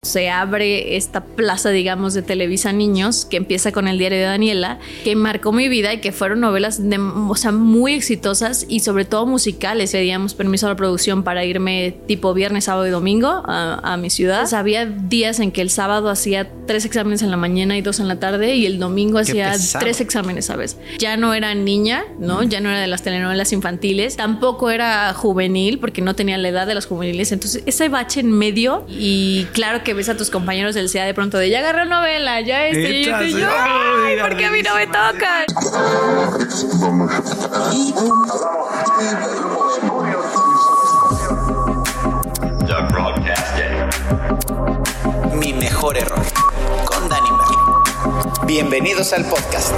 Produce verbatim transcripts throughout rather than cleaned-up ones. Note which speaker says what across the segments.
Speaker 1: se abre esta plaza, digamos, de Televisa Niños, que empieza con El diario de Daniela, que marcó mi vida y que fueron novelas de, o sea, muy exitosas y sobre todo musicales. Pedíamos permiso a la producción para irme tipo viernes, sábado y domingo a, a mi ciudad. O sea, había días en que el sábado hacía tres exámenes en la mañana y dos en la tarde, y el domingo hacía tres exámenes, ¿sabes? Ya no era niña, ¿no? Ya no era de las telenovelas infantiles, tampoco era juvenil porque no tenía la edad de las juveniles. Entonces ese bache en medio, y claro que ves a tus compañeros del C E A de pronto de ya agarró novela, ya este, y yo, y yo ay, ¿por qué a mí no me toca?
Speaker 2: Mi mejor error, con Dani Merlo. Bienvenidos al podcast.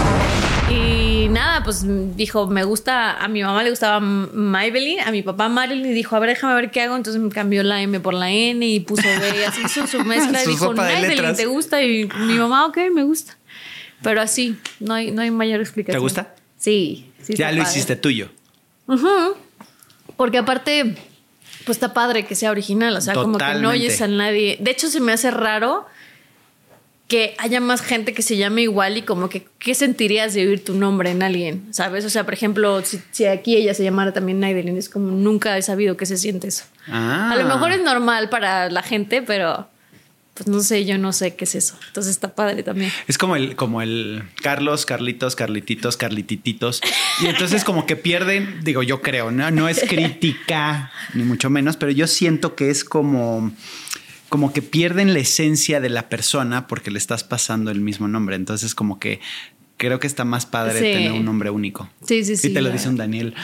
Speaker 1: Y nada, pues dijo, me gusta, a mi mamá le gustaba Maybelline, a mi papá Marilyn, y dijo, a ver, déjame ver qué hago. Entonces me cambió la M por la N y puso B, así hizo su mezcla y dijo, Maybelline, ¿te gusta? Y mi mamá, ok, me gusta. Pero así, no hay, no hay mayor explicación.
Speaker 3: ¿Te gusta?
Speaker 1: Sí. sí
Speaker 3: ya lo
Speaker 1: padre.
Speaker 3: Hiciste tuyo.
Speaker 1: Uh-huh. Porque aparte, pues está padre que sea original, o sea, Totalmente. Como que no oyes a nadie. De hecho, se me hace raro que haya más gente que se llame igual, y como que ¿qué sentirías de oír tu nombre en alguien? ¿Sabes? O sea, por ejemplo, si, si aquí ella se llamara también Naidelin, es como nunca he sabido que se siente eso.
Speaker 3: Ah.
Speaker 1: A lo mejor es normal para la gente, pero pues no sé, yo no sé qué es eso. Entonces está padre también.
Speaker 3: Es como el, como el Carlos, Carlitos, Carlititos, Carlitititos. Y entonces como que pierden, digo, yo creo, no, no es crítica, ni mucho menos, pero yo siento que es como... como que pierden la esencia de la persona porque le estás pasando el mismo nombre. Entonces como que creo que está más padre sí. tener un nombre único.
Speaker 1: Sí, sí, sí.
Speaker 3: Y te lo
Speaker 1: claro.
Speaker 3: dice un Daniel.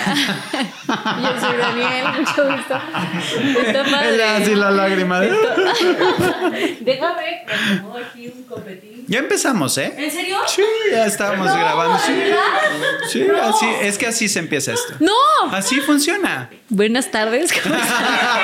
Speaker 1: Yo soy Daniel, mucho gusto. Está padre.
Speaker 3: Así la lágrima. De...
Speaker 1: Déjame, me pongo aquí un copetín.
Speaker 3: Ya empezamos, ¿eh?
Speaker 1: ¿En serio?
Speaker 3: Sí, ya estábamos no, grabando. Sí, sí no. así, es que así se empieza esto.
Speaker 1: ¡No!
Speaker 3: Así funciona.
Speaker 1: Buenas tardes. ¿Cómo estás?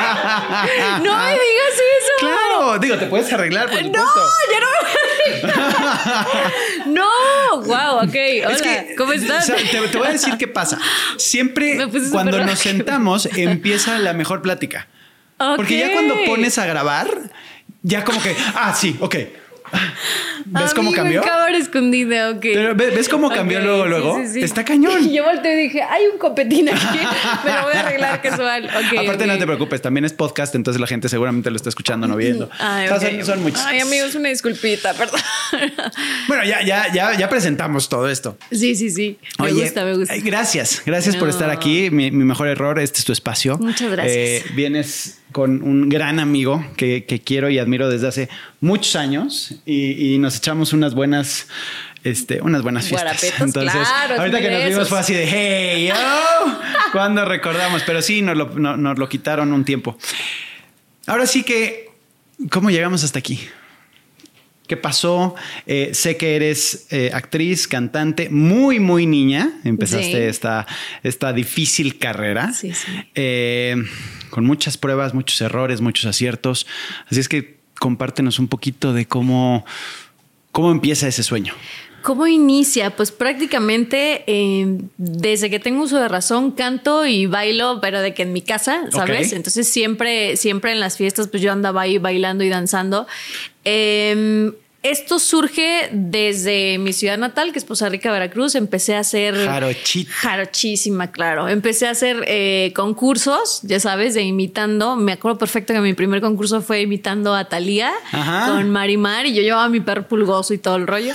Speaker 1: No me digas eso.
Speaker 3: Claro, digo, te puedes arreglar, por supuesto.
Speaker 1: No, ya no me voy a arreglar. No, wow, ok. Hola, es que, ¿cómo estás?
Speaker 3: O sea, te, te voy a decir qué pasa. Siempre cuando nos rojo. sentamos empieza la mejor plática. Okay. Porque ya cuando pones a grabar, ya como que, ah, sí, ok. ¿Ves cómo cambió?
Speaker 1: Cámara escondida, ok.
Speaker 3: Pero ¿ves cómo cambió okay, luego, luego?
Speaker 1: Sí, sí, sí.
Speaker 3: Está cañón.
Speaker 1: Y yo volteé y dije, hay un copetín aquí, me lo voy a arreglar casual. Okay,
Speaker 3: Aparte,
Speaker 1: okay.
Speaker 3: no te preocupes, también es podcast, entonces la gente seguramente lo está escuchando, no viendo.
Speaker 1: Ay,
Speaker 3: o sea,
Speaker 1: okay.
Speaker 3: son, son muchos.
Speaker 1: Ay, amigos, una disculpita, perdón.
Speaker 3: Bueno, ya, ya, ya, ya presentamos todo esto.
Speaker 1: Sí, sí, sí. Me
Speaker 3: Oye,
Speaker 1: gusta, me gusta.
Speaker 3: Gracias, gracias
Speaker 1: no.
Speaker 3: por estar aquí. Mi, mi mejor error, este es tu espacio.
Speaker 1: Muchas gracias.
Speaker 3: Eh, vienes con un gran amigo que, que quiero y admiro desde hace muchos años y, y nos echamos unas buenas, este, unas buenas fiestas.
Speaker 1: Guarapetos,
Speaker 3: entonces,
Speaker 1: claro,
Speaker 3: ahorita que nos vimos fue así de hey, yo, cuando recordamos, pero sí, nos lo, no, nos lo quitaron un tiempo. Ahora sí que, ¿cómo llegamos hasta aquí? ¿Qué pasó? Eh, sé que eres eh, actriz, cantante, muy, muy niña. Empezaste sí. esta, esta difícil carrera.
Speaker 1: Sí, sí.
Speaker 3: Eh, con muchas pruebas, muchos errores, muchos aciertos. Así es que compártenos un poquito de cómo, cómo empieza ese sueño.
Speaker 1: ¿Cómo inicia? Pues prácticamente eh, desde que tengo uso de razón canto y bailo, pero de que en mi casa, ¿sabes? Okay. Entonces siempre, siempre en las fiestas pues yo andaba ahí bailando y danzando. Eh, Esto surge desde mi ciudad natal, que es Poza Rica, Veracruz. Empecé a hacer...
Speaker 3: Jarochita.
Speaker 1: Jarochísima, claro. Empecé a hacer eh, concursos, ya sabes, de imitando. Me acuerdo perfecto que mi primer concurso fue imitando a Thalía con Marimar, y yo llevaba mi perro pulgoso y todo el rollo.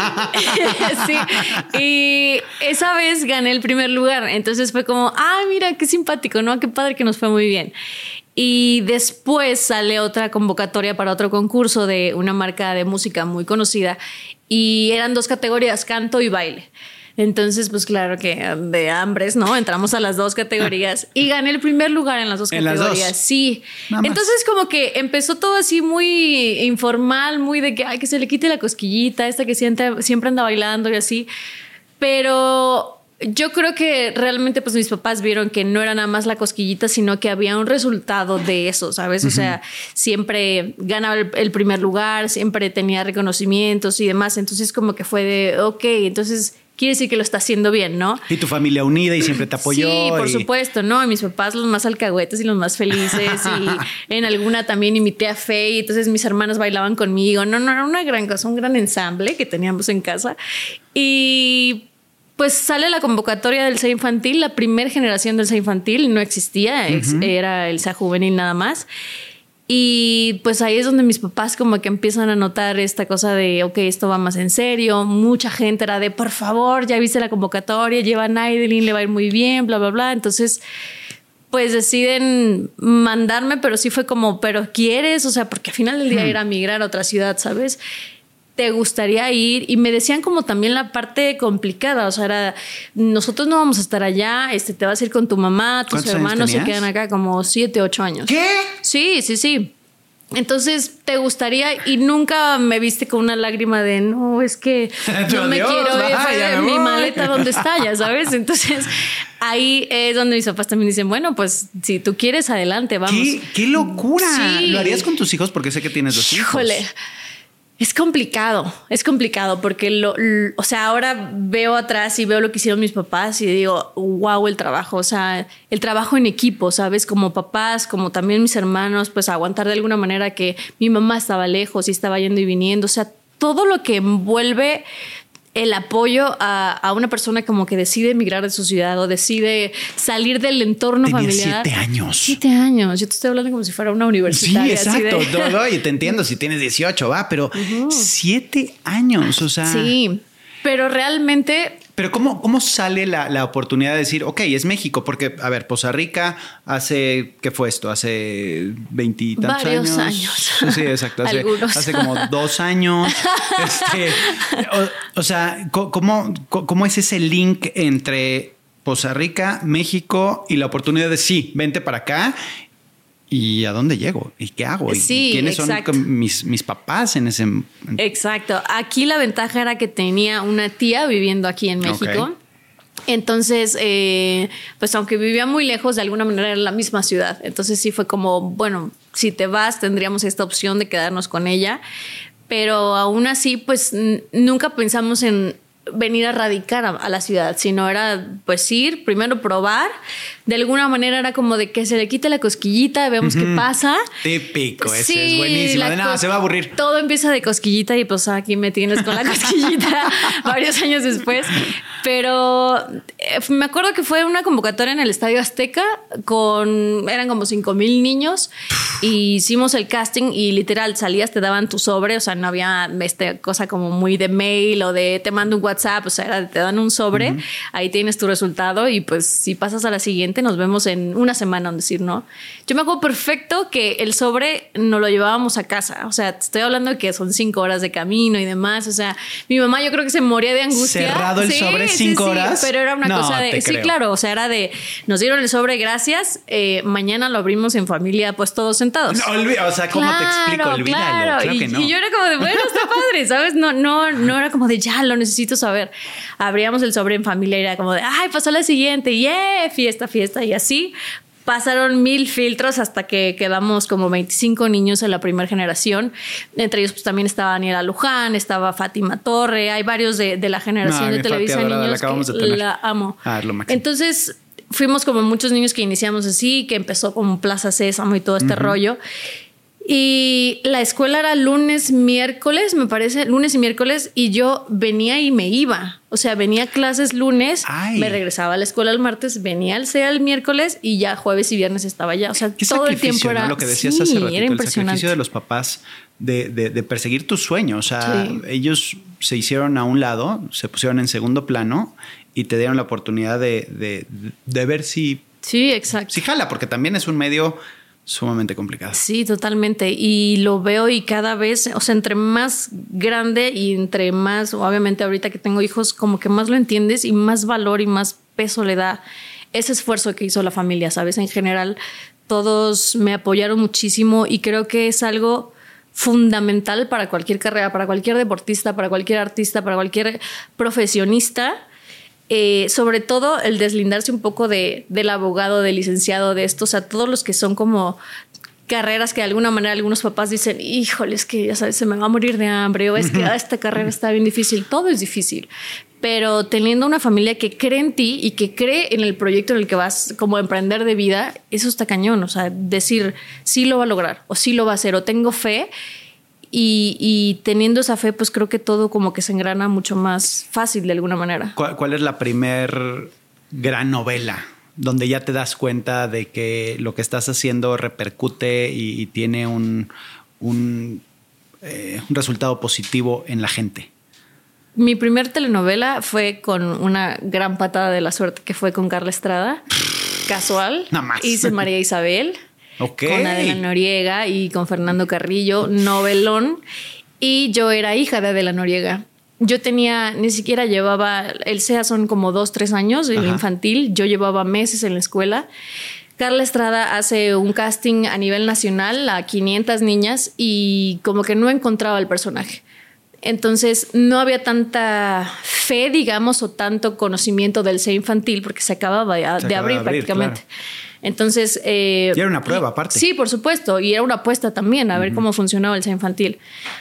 Speaker 1: Sí. Y esa vez gané el primer lugar. Entonces fue como, ah, mira, qué simpático, ¿no? Qué padre que nos fue muy bien. Y después sale otra convocatoria para otro concurso de una marca de música muy conocida, y eran dos categorías, canto y baile. Entonces, pues claro que de hambres, ¿no? Entramos a las dos categorías y gané el primer lugar en las dos
Speaker 3: ¿En
Speaker 1: categorías.
Speaker 3: Las dos?
Speaker 1: Sí. Entonces como que empezó todo así muy informal, muy de que, ay, que se le quite la cosquillita, esta que siempre, siempre anda bailando y así. Pero yo creo que realmente pues mis papás vieron que no era nada más la cosquillita, sino que había un resultado de eso, ¿sabes? Uh-huh. O sea, siempre ganaba el, el primer lugar, siempre tenía reconocimientos y demás. Entonces como que fue de, ok, entonces quiere decir que lo está haciendo bien, ¿no?
Speaker 3: Y tu familia unida y siempre te apoyó.
Speaker 1: Sí, por
Speaker 3: y...
Speaker 1: supuesto, ¿no? Y mis papás los más alcahuetes y los más felices. Y en alguna también imité a Faye. Entonces mis hermanas bailaban conmigo. No, no, era una gran cosa, un gran ensamble que teníamos en casa. Y pues sale la convocatoria del S E A Infantil. La primera generación del S E A Infantil no existía. Uh-huh. Era el S E A Juvenil nada más. Y pues ahí es donde mis papás como que empiezan a notar esta cosa de, ok, esto va más en serio. Mucha gente era de, por favor, ya viste la convocatoria, lleva a Naidelin, le va a ir muy bien, bla, bla, bla. Entonces, pues deciden mandarme, pero sí fue como, ¿pero quieres? O sea, porque al final del día hmm. era migrar a otra ciudad, ¿sabes? ¿Te gustaría ir? Y me decían como también la parte complicada, o sea, era, nosotros no vamos a estar allá, este, te vas a ir con tu mamá, tus hermanos se quedan acá, como siete, ocho años.
Speaker 3: ¿Qué?
Speaker 1: Sí, sí, sí. Entonces, ¿te gustaría? Y nunca me viste con una lágrima de, no, es que no me Dios, quiero ir, mi maleta, ¿dónde está? Ya sabes. Entonces, ahí es donde mis papás también dicen, bueno, pues si tú quieres, adelante, vamos.
Speaker 3: ¡Qué, qué locura!
Speaker 1: Sí.
Speaker 3: ¿Lo harías con tus hijos? Porque sé que tienes dos hijos.
Speaker 1: Híjole. Es complicado, es complicado porque, lo, lo, o sea, ahora veo atrás y veo lo que hicieron mis papás y digo, wow, el trabajo, o sea, el trabajo en equipo, ¿sabes? Como papás, como también mis hermanos, pues aguantar de alguna manera que mi mamá estaba lejos y estaba yendo y viniendo, o sea, todo lo que envuelve el apoyo a, a una persona como que decide emigrar de su ciudad o decide salir del entorno
Speaker 3: Tenía
Speaker 1: familiar.
Speaker 3: siete años.
Speaker 1: Siete años. Yo te estoy hablando como si fuera una universitaria.
Speaker 3: Sí, exacto.
Speaker 1: Así de...
Speaker 3: no, no, y te entiendo si tienes dieciocho, va, pero uh-huh. siete años, o sea.
Speaker 1: Sí, pero realmente...
Speaker 3: Pero ¿cómo, cómo sale la, la oportunidad de decir, ok, es México? Porque, a ver, Poza Rica hace, ¿qué fue esto? Hace veintitantos años.
Speaker 1: Varios años.
Speaker 3: Sí, exacto. Hace, hace como dos años. este, o, o sea, ¿cómo, ¿cómo es ese link entre Poza Rica, México y la oportunidad de sí, vente para acá? ¿Y a dónde llego? ¿Y qué hago? ¿Y
Speaker 1: sí,
Speaker 3: quiénes
Speaker 1: exacto.
Speaker 3: son mis, mis papás en ese...?
Speaker 1: Exacto. Aquí la ventaja era que tenía una tía viviendo aquí en México. Okay. Entonces, eh, pues aunque vivía muy lejos, de alguna manera era la misma ciudad. Entonces sí fue como, bueno, si te vas tendríamos esta opción de quedarnos con ella. Pero aún así, pues n- nunca pensamos en venir a radicar a, a la ciudad, sino era pues ir, primero probar, de alguna manera era como de que se le quite la cosquillita, vemos uh-huh. qué pasa.
Speaker 3: Típico, ese
Speaker 1: sí,
Speaker 3: es buenísimo, de nada,
Speaker 1: cos-
Speaker 3: se va a aburrir.
Speaker 1: Todo empieza de cosquillita y pues aquí me tienes con la cosquillita varios años después, pero eh, me acuerdo que fue una convocatoria en el Estadio Azteca con, eran como cinco mil niños y hicimos el casting y literal salías, te daban tu sobre, o sea, no había esta cosa como muy de mail o de te mando un WhatsApp, o sea, era, te dan un sobre, uh-huh. ahí tienes tu resultado y pues si pasas a la siguiente nos vemos en una semana, es decir, ¿no? Yo me acuerdo perfecto que el sobre nos lo llevábamos a casa, o sea, estoy hablando de que son cinco horas de camino y demás, o sea, mi mamá yo creo que se moría de angustia.
Speaker 3: ¿Cerrado el
Speaker 1: sí,
Speaker 3: sobre
Speaker 1: sí,
Speaker 3: cinco
Speaker 1: sí,
Speaker 3: horas?
Speaker 1: Pero era una
Speaker 3: no,
Speaker 1: cosa de, sí,
Speaker 3: creo.
Speaker 1: claro, o sea, era de, nos dieron el sobre, gracias, eh, mañana lo abrimos en familia, pues todos sentados.
Speaker 3: No, olvida, o sea, ¿cómo
Speaker 1: claro,
Speaker 3: te explico? Olvídalo,
Speaker 1: claro,
Speaker 3: claro
Speaker 1: y,
Speaker 3: que no.
Speaker 1: y yo era como de, bueno, está padre, ¿sabes? No, no, no era como de, ya, lo necesito saber. Abríamos el sobre en familia y era como de, ay, pasó la siguiente, y yeah, fiesta, fiesta, y así. Pasaron mil filtros hasta que quedamos como veinticinco niños en la primera generación. Entre ellos pues también estaba Daniela Luján, estaba Fátima Torre. Hay varios de, de la generación
Speaker 3: no,
Speaker 1: de Televisa Niños
Speaker 3: la
Speaker 1: que
Speaker 3: de
Speaker 1: la amo.
Speaker 3: Ah, lo máximo.
Speaker 1: Entonces fuimos como muchos niños que iniciamos así, que empezó como Plaza Sésamo y todo este uh-huh. rollo. Y la escuela era lunes, miércoles, me parece, lunes y miércoles, y yo venía y me iba. O sea, venía a clases lunes, Ay. me regresaba a la escuela el martes, venía al C E A el miércoles y ya jueves y viernes estaba allá. O sea, todo el tiempo era...
Speaker 3: ¿no? Lo que decías
Speaker 1: sí,
Speaker 3: hace ratito,
Speaker 1: era
Speaker 3: el sacrificio de los papás de, de, de perseguir tus sueños. O sea, sí. ellos se hicieron a un lado, se pusieron en segundo plano y te dieron la oportunidad de, de, de ver si...
Speaker 1: Sí, exacto.
Speaker 3: Si jala, porque también es un medio... sumamente complicado.
Speaker 1: Sí, totalmente. Y lo veo y cada vez, o sea, entre más grande y entre más, obviamente ahorita que tengo hijos, como que más lo entiendes y más valor y más peso le da ese esfuerzo que hizo la familia, ¿sabes? En general, todos me apoyaron muchísimo y creo que es algo fundamental para cualquier carrera, para cualquier deportista, para cualquier artista, para cualquier profesionista. Eh, sobre todo el deslindarse un poco de, del abogado, del licenciado, de esto, o sea, todos los que son como carreras que de alguna manera algunos papás dicen, híjole, es que ya sabes, se me va a morir de hambre, o es que ah, esta carrera está bien difícil, todo es difícil, pero teniendo una familia que cree en ti y que cree en el proyecto en el que vas como a emprender de vida, eso está cañón. O sea, decir sí lo va a lograr o sí lo va a hacer o tengo fe. Y, y teniendo esa fe, pues creo que todo como que se engrana mucho más fácil de alguna manera.
Speaker 3: ¿Cuál, cuál es la primer gran novela donde ya te das cuenta de que lo que estás haciendo repercute y, y tiene un, un, eh, un resultado positivo en la gente?
Speaker 1: Mi primer telenovela fue con una gran patada de la suerte que fue con Carla Estrada. Casual.
Speaker 3: Nada más.
Speaker 1: Hice María Isabel.
Speaker 3: Okay.
Speaker 1: Con Adela Noriega y con Fernando Carrillo, novelón. Y yo era hija de Adela Noriega. Yo tenía, ni siquiera llevaba, el C E A son como dos, tres años, el infantil. Yo llevaba meses en la escuela. Carla Estrada hace un casting a nivel nacional a quinientas niñas y como que no encontraba el personaje. Entonces no había tanta fe, digamos, o tanto conocimiento del C E A infantil porque se acababa de, se acababa de abrir, abrir prácticamente. Claro. Entonces... Eh,
Speaker 3: y era una prueba aparte.
Speaker 1: Sí, por supuesto. Y era una apuesta también a ver uh-huh. cómo funcionaba el C E A infantil.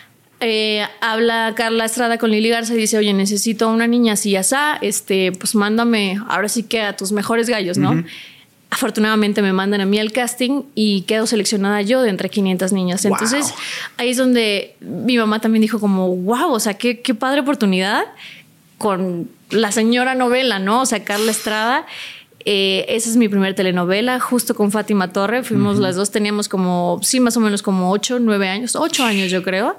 Speaker 1: Eh, habla Carla Estrada con Lili Garza y dice, oye, necesito una niña así y asá, este, pues mándame ahora sí que a tus mejores gallos, ¿no? Uh-huh. Afortunadamente me mandan a mí al casting y quedo seleccionada yo de entre quinientas niñas. Entonces wow. ahí es donde mi mamá también dijo como, wow, o sea, qué, qué padre oportunidad con la señora novela, ¿no? O sea, Carla Estrada. Eh, esa es mi primer telenovela, justo con Fátima Torre. Fuimos uh-huh. las dos, teníamos como, sí, más o menos como ocho, nueve años, ocho años yo creo.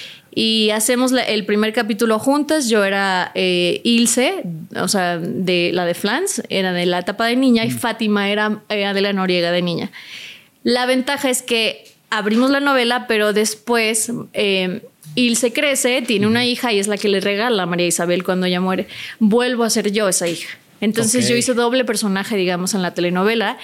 Speaker 1: Y hacemos la, el primer capítulo juntas. Yo era eh, Ilse, o sea, de la de Flans, era de la etapa de niña, uh-huh. y Fátima era eh, Adela Noriega de niña. La ventaja es que abrimos la novela, pero después eh, Ilse crece, tiene uh-huh. una hija y es la que le regala a María Isabel cuando ella muere. Vuelvo a ser yo esa hija. Entonces okay. yo hice doble personaje, digamos, en la telenovela.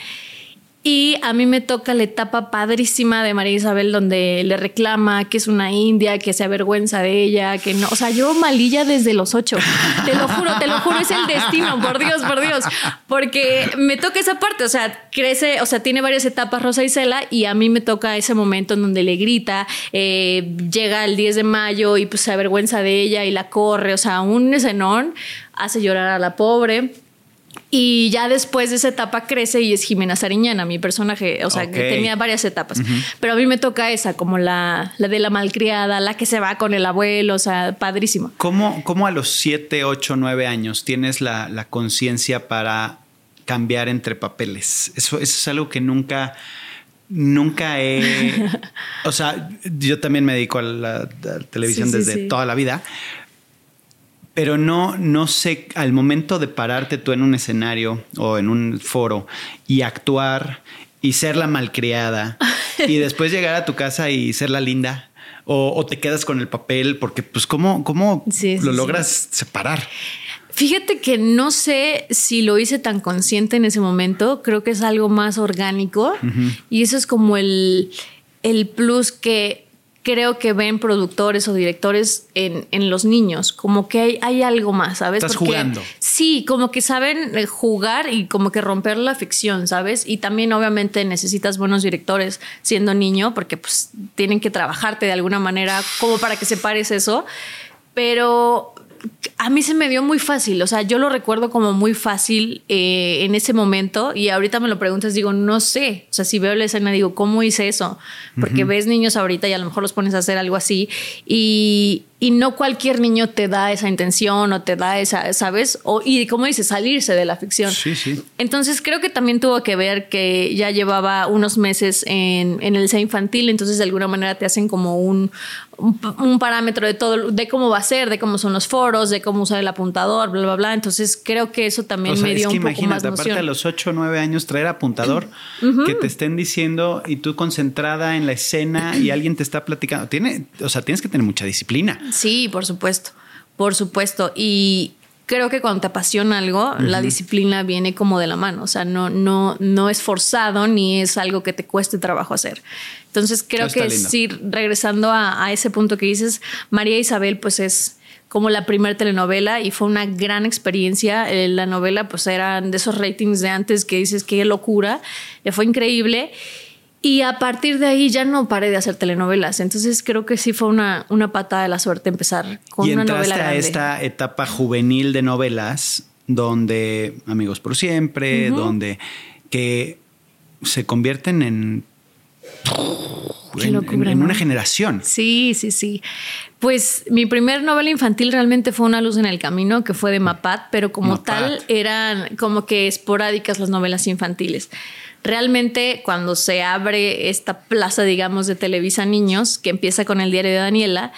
Speaker 1: Y a mí me toca la etapa padrísima de María Isabel, donde le reclama que es una india, que se avergüenza de ella, que no. O sea, yo malilla desde los ocho. Te lo juro, te lo juro, es el destino, por Dios, por Dios. Porque me toca esa parte, o sea, crece, o sea, tiene varias etapas Rosa Isela y a mí me toca ese momento en donde le grita, eh, llega el diez de mayo y pues se avergüenza de ella y la corre, o sea, un escenón, hace llorar a la pobre. Y ya después de esa etapa crece y es Jimena Sariñana, mi personaje. O sea, okay. que tenía varias etapas. Uh-huh. Pero a mí me toca esa, como la, la de la malcriada, la que se va con el abuelo, o sea, padrísimo.
Speaker 3: ¿Cómo, cómo a los siete, ocho, nueve años tienes la, la conciencia para cambiar entre papeles? Eso, eso es algo que nunca... Nunca he... O sea, yo también me dedico a la, a la televisión sí, sí, desde sí. toda la vida. Pero no, no sé, al momento de pararte tú en un escenario o en un foro y actuar y ser la malcriada y después llegar a tu casa y ser la linda o, o te quedas con el papel porque pues cómo, cómo sí, sí, lo logras sí. separar.
Speaker 1: Fíjate que no sé si lo hice tan consciente en ese momento, creo que es algo más orgánico uh-huh. y eso es como el, el plus que... creo que ven productores o directores en, en los niños, como que hay, hay algo más, ¿sabes?
Speaker 3: Estás
Speaker 1: Porque,
Speaker 3: jugando.
Speaker 1: Sí, como que saben jugar y como que romper la ficción, ¿sabes? Y también obviamente necesitas buenos directores siendo niño porque pues tienen que trabajarte de alguna manera como para que separes eso, pero... a mí se me dio muy fácil, o sea, yo lo recuerdo como muy fácil eh, en ese momento y ahorita me lo preguntas, digo, no sé, o sea, si veo la escena digo, ¿cómo hice eso? Porque uh-huh. ves niños ahorita y a lo mejor los pones a hacer algo así y, y no cualquier niño te da esa intención o te da esa, ¿sabes? O, y como dices, salirse de la ficción.
Speaker 3: Sí, sí.
Speaker 1: Entonces creo que también tuvo que ver que ya llevaba unos meses en, en el C E A infantil, entonces de alguna manera te hacen como un, un, un parámetro de todo, de cómo va a ser, de cómo son los foros, de cómo usar el apuntador, bla, bla, bla. Entonces creo que eso también o sea, me dio es que un poco más noción.
Speaker 3: Aparte a los ocho o nueve años traer apuntador, uh-huh. que te estén diciendo y tú concentrada en la escena y alguien te está platicando. Tiene, o sea, tienes que tener mucha disciplina.
Speaker 1: Sí, por supuesto, por supuesto. Y creo que cuando te apasiona algo, uh-huh. la disciplina viene como de la mano. O sea, no, no, no es forzado ni es algo que te cueste trabajo hacer. Entonces creo que sí, regresando a, a ese punto que dices, María Isabel pues es como la primera telenovela y fue una gran experiencia. Eh, la novela pues eran de esos ratings de antes que dices qué locura, fue increíble. Y a partir de ahí ya no paré de hacer telenovelas. Entonces creo que sí fue una, una patada de la suerte empezar con
Speaker 3: y
Speaker 1: una novela
Speaker 3: entraste
Speaker 1: grande.
Speaker 3: a esta etapa juvenil de novelas donde Amigos por Siempre, uh-huh. donde que se convierten en, en, locura, en, en ¿no? una generación.
Speaker 1: Sí, sí, sí. Pues mi primer novela infantil realmente fue Una luz en el camino, que fue de Mapat, pero como Mapat. tal eran como que esporádicas las novelas infantiles. Realmente cuando se abre esta plaza, digamos, de Televisa Niños, que empieza con el diario de Daniela,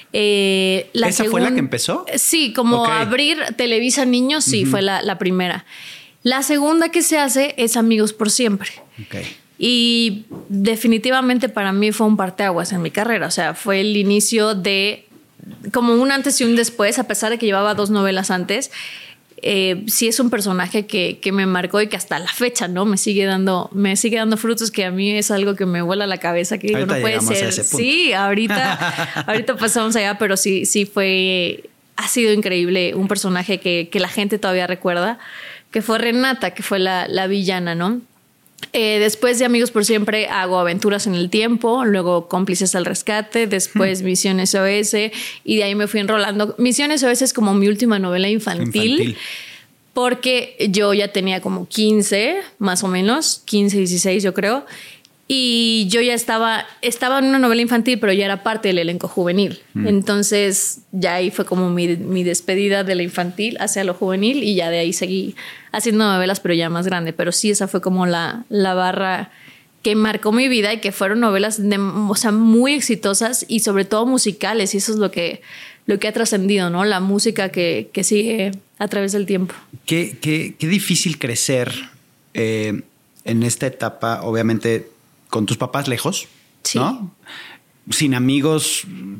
Speaker 1: eh, la
Speaker 3: ¿Esa segun... fue la que empezó?
Speaker 1: Sí, como okay. abrir Televisa Niños, sí, uh-huh. fue la, la primera. La segunda que se hace es Amigos por Siempre.
Speaker 3: Okay.
Speaker 1: Y definitivamente para mí fue un parteaguas en mi carrera. O sea, fue el inicio de como un antes y un después, a pesar de que llevaba dos novelas antes. Eh, sí es un personaje que, que me marcó y que hasta la fecha, ¿no? Me sigue dando, me sigue dando frutos, que a mí es algo que me vuela la cabeza, que digo, ahorita no puede ser. Sí, ahorita, ahorita pasamos allá, pero sí, sí fue, ha sido increíble, un personaje que, que la gente todavía recuerda, que fue Renata, que fue la, la villana, ¿no? Eh, después de Amigos por Siempre hago Aventuras en el Tiempo, luego Cómplices al Rescate, después hmm. Misión S O S, y de ahí me fui enrolando. Misión S O S es como mi última novela infantil, infantil, porque yo ya tenía como quince, más o menos, quince, dieciséis yo creo, y yo ya estaba, estaba en una novela infantil, pero ya era parte del elenco juvenil. Hmm. Entonces ya ahí fue como mi, mi despedida de la infantil hacia lo juvenil, y ya de ahí seguí haciendo novelas, pero ya más grande. Pero sí, esa fue como la, la barra que marcó mi vida, y que fueron novelas de, o sea, muy exitosas y sobre todo musicales. Y eso es lo que, lo que ha trascendido, ¿no? La música que, que sigue a través del tiempo.
Speaker 3: Qué, qué, qué difícil crecer eh, en esta etapa, obviamente, con tus papás lejos, sí. ¿no? Sin amigos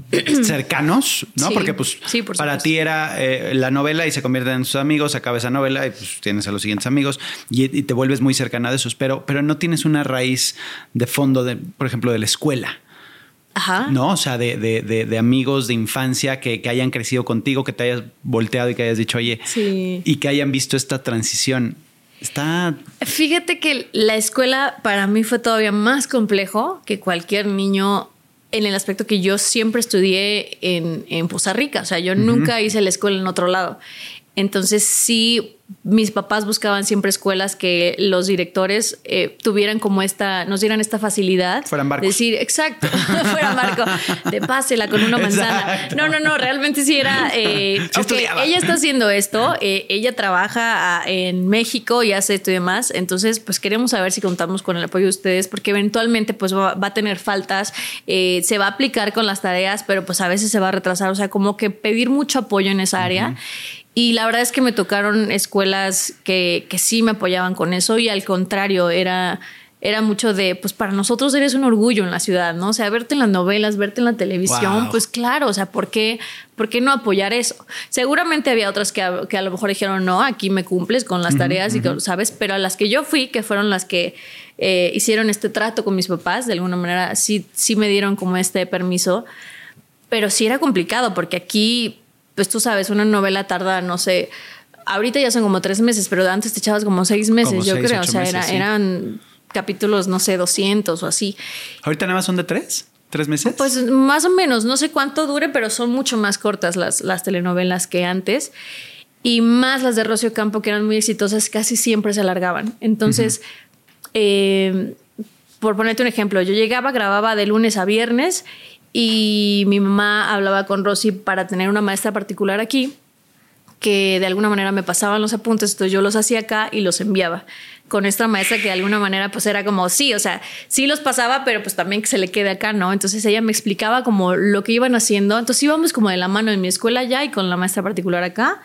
Speaker 3: cercanos, ¿no?
Speaker 1: Sí,
Speaker 3: porque pues
Speaker 1: sí, por
Speaker 3: para
Speaker 1: supuesto.
Speaker 3: ti era eh, la novela y se convierten en sus amigos, acaba esa novela y pues tienes a los siguientes amigos y, y te vuelves muy cercana de esos, pero, pero no tienes una raíz de fondo, de, por ejemplo, de la escuela.
Speaker 1: Ajá.
Speaker 3: ¿No? O sea, de, de, de, de amigos de infancia que, que hayan crecido contigo, que te hayas volteado y que hayas dicho, oye,
Speaker 1: sí.
Speaker 3: y que hayan visto esta transición. Está...
Speaker 1: Fíjate que la escuela para mí fue todavía más complejo que cualquier niño, en el aspecto que yo siempre estudié en, en Poza Rica. O sea, yo uh-huh. nunca hice la escuela en otro lado. Entonces sí, mis papás buscaban siempre escuelas que los directores eh, tuvieran como esta, nos dieran esta facilidad.
Speaker 3: Fueran barcos.
Speaker 1: Decir, exacto, fueran barco, de pásela con una manzana. Exacto. No, no, no, realmente sí era, eh,
Speaker 3: sí
Speaker 1: okay, ella está haciendo esto, eh, ella trabaja a, en México y hace esto y demás, entonces pues queremos saber si contamos con el apoyo de ustedes, porque eventualmente pues va, va a tener faltas, eh, se va a aplicar con las tareas, pero pues a veces se va a retrasar, o sea, como que pedir mucho apoyo en esa área. Uh-huh. Y la verdad es que me tocaron escuelas que, que sí me apoyaban con eso, y al contrario, era, era mucho de, pues para nosotros eres un orgullo en la ciudad, ¿no? O sea, verte en las novelas, verte en la televisión, wow. pues claro, o sea, ¿por qué, ¿por qué no apoyar eso? Seguramente había otras que a, que a lo mejor dijeron, no, aquí me cumples con las tareas uh-huh, y que, ¿sabes? Pero a las que yo fui, que fueron las que eh, hicieron este trato con mis papás, de alguna manera sí, sí me dieron como este permiso, pero sí era complicado, porque aquí... Pues tú sabes, una novela tarda, no sé, ahorita ya son como tres meses, pero antes te echabas como seis meses, como yo seis, creo. O sea, meses, era, sí. eran capítulos, no sé, doscientos o así.
Speaker 3: ¿Ahorita nada más son de tres? ¿Tres meses?
Speaker 1: Pues más o menos, no sé cuánto dure, pero son mucho más cortas las, las telenovelas que antes. Y más las de Rocío Campo, que eran muy exitosas, casi siempre se alargaban. Entonces, uh-huh. eh, por ponerte un ejemplo, yo llegaba, grababa de lunes a viernes, y mi mamá hablaba con Rosy para tener una maestra particular aquí, que de alguna manera me pasaban los apuntes, entonces yo los hacía acá y los enviaba con esta maestra que de alguna manera pues era como sí, o sea, sí los pasaba, pero pues también que se le quede acá, ¿no? Entonces ella me explicaba como lo que iban haciendo, entonces íbamos como de la mano en mi escuela ya y con la maestra particular acá.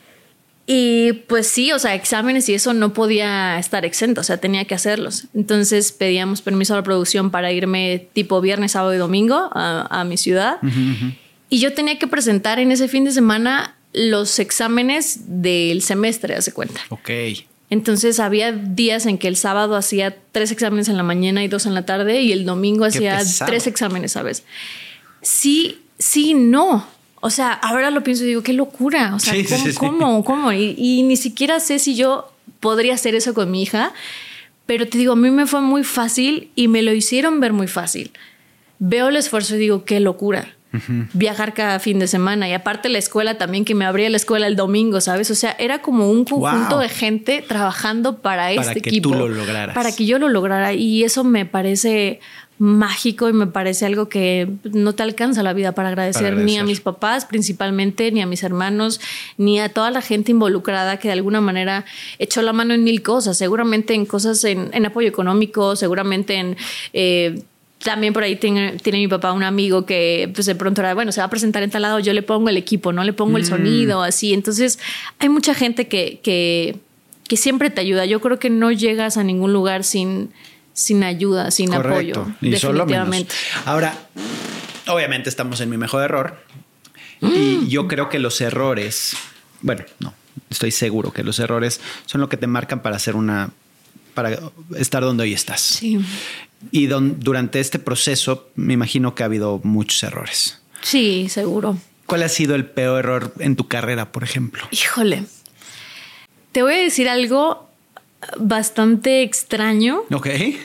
Speaker 1: Y pues sí, o sea, exámenes y eso no podía estar exento, o sea, tenía que hacerlos. Entonces pedíamos permiso a la producción para irme tipo viernes, sábado y domingo a, a mi ciudad. Uh-huh, uh-huh. Y yo tenía que presentar en ese fin de semana los exámenes del semestre, hace cuenta.
Speaker 3: Ok.
Speaker 1: Entonces había días en que el sábado hacía tres exámenes en la mañana y dos en la tarde, y el domingo hacía tres exámenes, ¿sabes? Sí, sí, no. O sea, ahora lo pienso y digo, qué locura. O sea,
Speaker 3: sí,
Speaker 1: ¿cómo?
Speaker 3: Sí, sí.
Speaker 1: ¿Cómo? ¿Cómo? Y, y ni siquiera sé si yo podría hacer eso con mi hija, Pero te digo, a mí me fue muy fácil y me lo hicieron ver muy fácil. Veo el esfuerzo y digo, qué locura. Uh-huh. Viajar cada fin de semana y aparte la escuela también, que me abría la escuela el domingo, ¿sabes? O sea, era como un conjunto wow. de gente trabajando para, para este
Speaker 3: que
Speaker 1: equipo.
Speaker 3: Para que tú lo lograras.
Speaker 1: Para que yo lo lograra. Y eso me parece mágico y me parece algo que no te alcanza la vida para agradecer, para agradecer ni a mis papás principalmente, ni a mis hermanos, ni a toda la gente involucrada que de alguna manera echó la mano en mil cosas, seguramente en cosas en, en apoyo económico, seguramente en... Eh, También por ahí tiene, tiene mi papá un amigo que pues de pronto era, bueno, se va a presentar en tal lado, yo le pongo el equipo, ¿no? Le pongo mm. el sonido, así. Entonces hay mucha gente que, que, que siempre te ayuda. Yo creo que no llegas a ningún lugar sin, sin ayuda, sin
Speaker 3: Correcto.
Speaker 1: apoyo.
Speaker 3: Y
Speaker 1: definitivamente.
Speaker 3: Solo menos. Ahora, obviamente estamos en mi mejor error mm. y yo creo que los errores, bueno, no, estoy seguro que los errores son lo que te marcan para hacer una... para estar donde hoy estás.
Speaker 1: Sí.
Speaker 3: Y don, durante este proceso me imagino que ha habido muchos errores.
Speaker 1: Sí, seguro.
Speaker 3: ¿Cuál ha sido el peor error en tu carrera, por ejemplo?
Speaker 1: Híjole. Te voy a decir algo bastante extraño.
Speaker 3: Ok.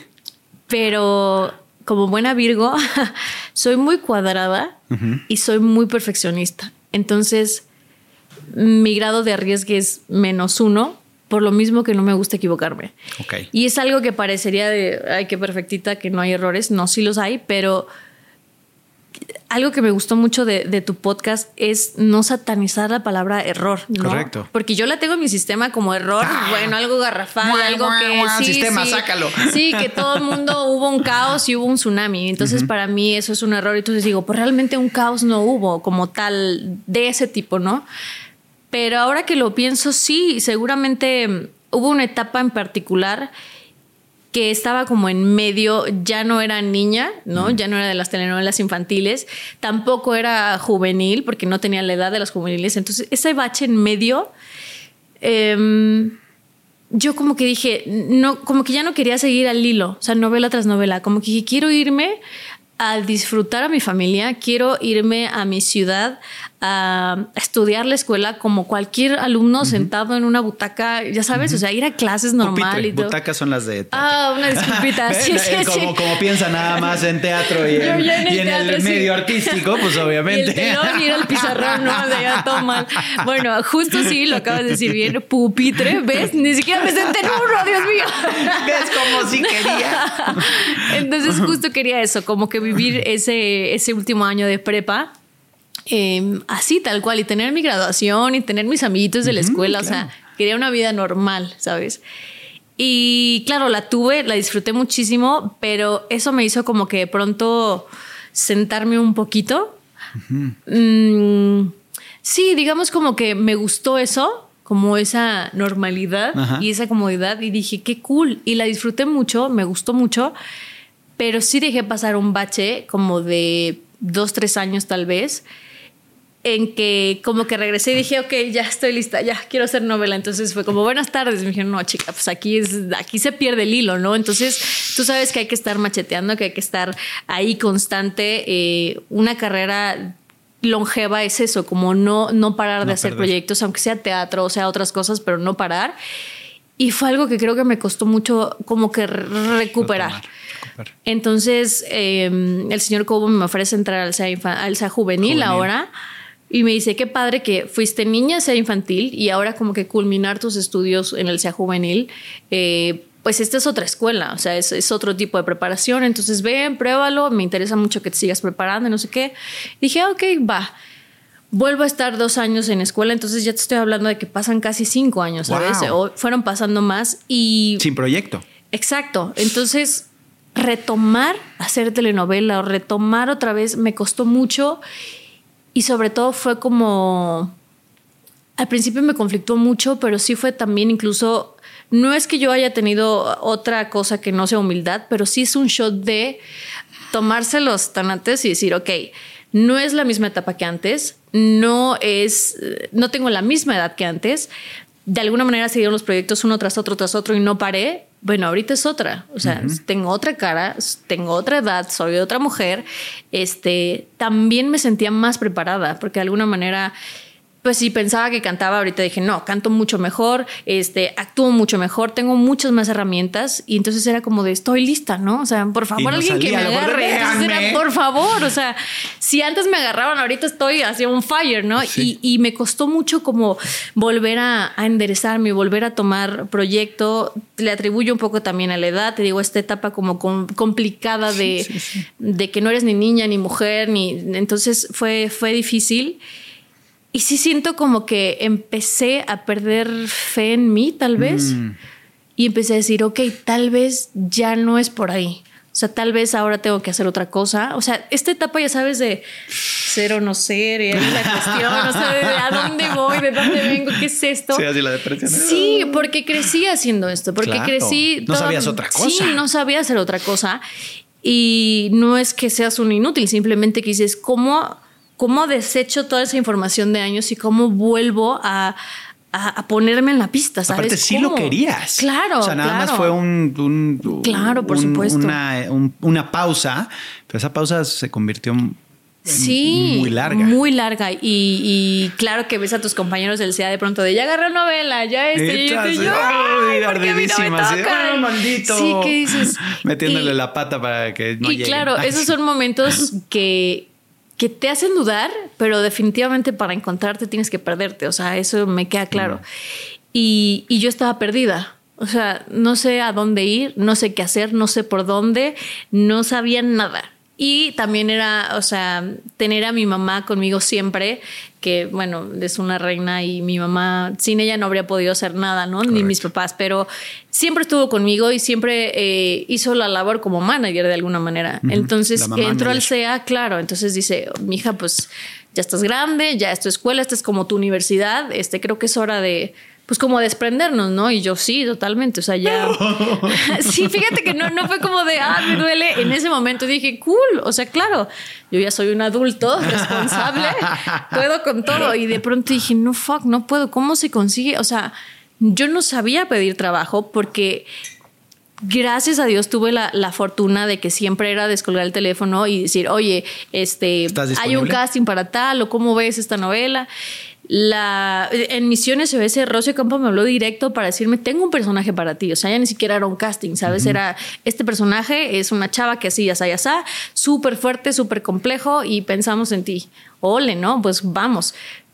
Speaker 1: Pero como buena Virgo, soy muy cuadrada uh-huh. y soy muy perfeccionista. Entonces, mi grado de arriesgue es menos uno. Por lo mismo que no me gusta equivocarme.
Speaker 3: Okay.
Speaker 1: Y es algo que parecería de, ay, qué perfectita, que no hay errores. No, sí los hay, pero algo que me gustó mucho de, de tu podcast es no satanizar la palabra error, ¿no?
Speaker 3: Correcto.
Speaker 1: Porque yo la tengo en mi sistema como error, ah, bueno, algo garrafal, mua, algo mua, que
Speaker 3: mua,
Speaker 1: sí,
Speaker 3: sistema,
Speaker 1: sí,
Speaker 3: sácalo.
Speaker 1: Sí, que todo el mundo hubo un caos y hubo un tsunami. Entonces, uh-huh. para mí eso es un error. Entonces digo, pues realmente un caos no hubo como tal de ese tipo, ¿no? Pero ahora que lo pienso, sí, seguramente hubo una etapa en particular que estaba como en medio, ya no era niña, ¿no? Mm. Ya no era de las telenovelas infantiles, tampoco era juvenil, porque no tenía la edad de las juveniles. Entonces, ese bache en medio, eh, yo como que dije, no, como que ya no quería seguir al hilo, o sea, novela tras novela, como que dije, quiero irme a disfrutar a mi familia, quiero irme a mi ciudad a estudiar la escuela como cualquier alumno uh-huh. sentado en una butaca, ya sabes, uh-huh. o sea, ir a clases normal. Pupitre.
Speaker 3: Y todo. Butacas son las de teatro.
Speaker 1: Ah, una disculpita. sí, sí,
Speaker 3: como,
Speaker 1: sí.
Speaker 3: como piensa nada más en teatro y en, en, el, y en teatro, el sí. medio artístico, pues obviamente.
Speaker 1: Y el telón y ir al pizarrón, ¿no? O sea, ya todo mal. Bueno, justo sí, lo acabas de decir bien. Pupitre, ¿ves? Ni siquiera me senté en uno, Dios mío.
Speaker 3: ¿Ves como sí quería?
Speaker 1: Entonces justo quería eso, como que vivir ese, ese último año de prepa eh, así tal cual y tener mi graduación y tener mis amiguitos de la escuela, uh-huh, claro. O sea, quería una vida normal, ¿sabes? Y claro, la tuve, la disfruté muchísimo, pero eso me hizo como que de pronto sentarme un poquito. Uh-huh. Mm, sí, digamos como que me gustó eso, como esa normalidad, uh-huh, y esa comodidad, y dije, qué cool, y la disfruté mucho, me gustó mucho. Pero sí dejé pasar un bache como de dos, tres años tal vez, en que como que regresé y dije, ok, ya estoy lista, ya quiero hacer novela. Entonces fue como, buenas tardes. Y me dijeron, no, chica, pues aquí, es, aquí se pierde el hilo, ¿no? Entonces tú sabes que hay que estar macheteando, que hay que estar ahí constante. Eh, una carrera longeva es eso, como no, no parar de no hacer perder. proyectos, aunque sea teatro o sea otras cosas, pero no parar. Y fue algo que creo que me costó mucho como que recuperar. Entonces eh, el señor Cobo me ofrece entrar al S E A, al S E A juvenil, juvenil ahora, y me dice, qué padre que fuiste niña S E A infantil y ahora como que culminar tus estudios en el S E A juvenil, eh, pues esta es otra escuela, o sea, es, es otro tipo de preparación, entonces ven, pruébalo, me interesa mucho que te sigas preparando, no sé qué. Dije, ok, va. Vuelvo a estar dos años en escuela, entonces ya te estoy hablando de que pasan casi cinco años, ¿sabes? Wow. O fueron pasando más y...
Speaker 3: Sin proyecto.
Speaker 1: Exacto. Entonces, retomar hacer telenovela o retomar otra vez me costó mucho y sobre todo fue como... Al principio me conflictó mucho, pero sí fue también incluso... No es que yo haya tenido otra cosa que no sea humildad, pero sí es un shot de tomárselos tan antes y decir, ok... No es la misma etapa que antes, no es, no tengo la misma edad que antes. De alguna manera se dieron los proyectos uno tras otro, tras otro y no paré. Bueno, ahorita es otra. O sea, uh-huh, tengo otra cara, tengo otra edad, soy otra mujer. Este, también me sentía más preparada porque de alguna manera pues sí, pensaba que cantaba, ahorita dije, no, canto mucho mejor, este, actúo mucho mejor, tengo muchas más herramientas y entonces era como de, estoy lista, ¿no? O sea, por favor,
Speaker 3: no
Speaker 1: alguien
Speaker 3: salía,
Speaker 1: que me agarre. Entonces era, por favor, o sea, si antes me agarraban, ahorita estoy hacia un fire, ¿no?
Speaker 3: Sí.
Speaker 1: Y, y me costó mucho como volver a, a enderezarme, volver a tomar proyecto. Le atribuyo un poco también a la edad, te digo, esta etapa como com- complicada de, sí, sí, sí. de que no eres ni niña ni mujer, ni entonces fue, fue difícil. Y sí siento como que empecé a perder fe en mí, tal vez. Mm. Y empecé a decir, ok, tal vez ya no es por ahí. O sea, tal vez ahora tengo que hacer otra cosa. O sea, esta etapa, ya sabes, de ser o no ser, y ahí la cuestión, o sea, de a dónde voy, de dónde vengo, qué es esto.
Speaker 3: Sí, así la depresión.
Speaker 1: Sí, porque crecí haciendo esto, porque claro. crecí...
Speaker 3: No toda... sabías otra cosa.
Speaker 1: Sí, no sabía hacer otra cosa. Y no es que seas un inútil, simplemente que dices, ¿cómo... cómo desecho toda esa información de años y cómo vuelvo a, a, a ponerme en la pista, ¿sabes?
Speaker 3: Aparte, sí
Speaker 1: ¿Cómo?
Speaker 3: Lo querías.
Speaker 1: Claro,
Speaker 3: O sea, nada
Speaker 1: claro.
Speaker 3: más fue un... un
Speaker 1: claro, por
Speaker 3: un,
Speaker 1: supuesto.
Speaker 3: Una, un, una pausa, pero esa pausa se convirtió en...
Speaker 1: Sí,
Speaker 3: muy larga.
Speaker 1: Muy larga. Y, y claro que ves a tus compañeros del C E A de pronto de ya agarré novela, ya este, y yo, yo, ay, porque a mí no me toca.
Speaker 3: ¡Oh, maldito!
Speaker 1: Sí, ¿qué dices?
Speaker 3: Metiéndole
Speaker 1: y,
Speaker 3: la pata para que no
Speaker 1: y
Speaker 3: llegue.
Speaker 1: Y claro,
Speaker 3: Ay,
Speaker 1: esos
Speaker 3: sí.
Speaker 1: son momentos que... que te hacen dudar, pero definitivamente para encontrarte tienes que perderte. O sea, eso me queda claro. Mm. Y, y yo estaba perdida. O sea, no sé a dónde ir, no sé qué hacer, no sé por dónde, no sabía nada. Y también era, o sea, tener a mi mamá conmigo siempre, que bueno, es una reina y mi mamá, sin ella no habría podido hacer nada, ¿no? Correcto. Ni mis papás, pero siempre estuvo conmigo y siempre eh, hizo la labor como manager de alguna manera. Uh-huh. Entonces entró al C E A, claro, entonces dice, mija, pues ya estás grande, ya es tu escuela, esta es como tu universidad, este, creo que es hora de... pues como desprendernos, ¿no? Y yo sí, totalmente, o sea, ya... sí, fíjate que no, no fue como de, ah, me duele. En ese momento dije, cool, o sea, claro, yo ya soy un adulto responsable, puedo con todo. Y de pronto dije, no, fuck, no puedo, ¿cómo se consigue? O sea, yo no sabía pedir trabajo porque... gracias a Dios tuve la, la fortuna de que siempre era descolgar el teléfono y decir, oye, este, hay un casting para tal, o cómo ves esta novela. La, en Misiones S O S, Rocío Campo me habló directo para decirme, tengo un personaje para ti. O sea, ya ni siquiera era un casting, ¿sabes? Uh-huh. Era, este personaje es una chava que así, así, así, súper fuerte, súper complejo y pensamos en ti. Ole, ¿no? Pues vamos.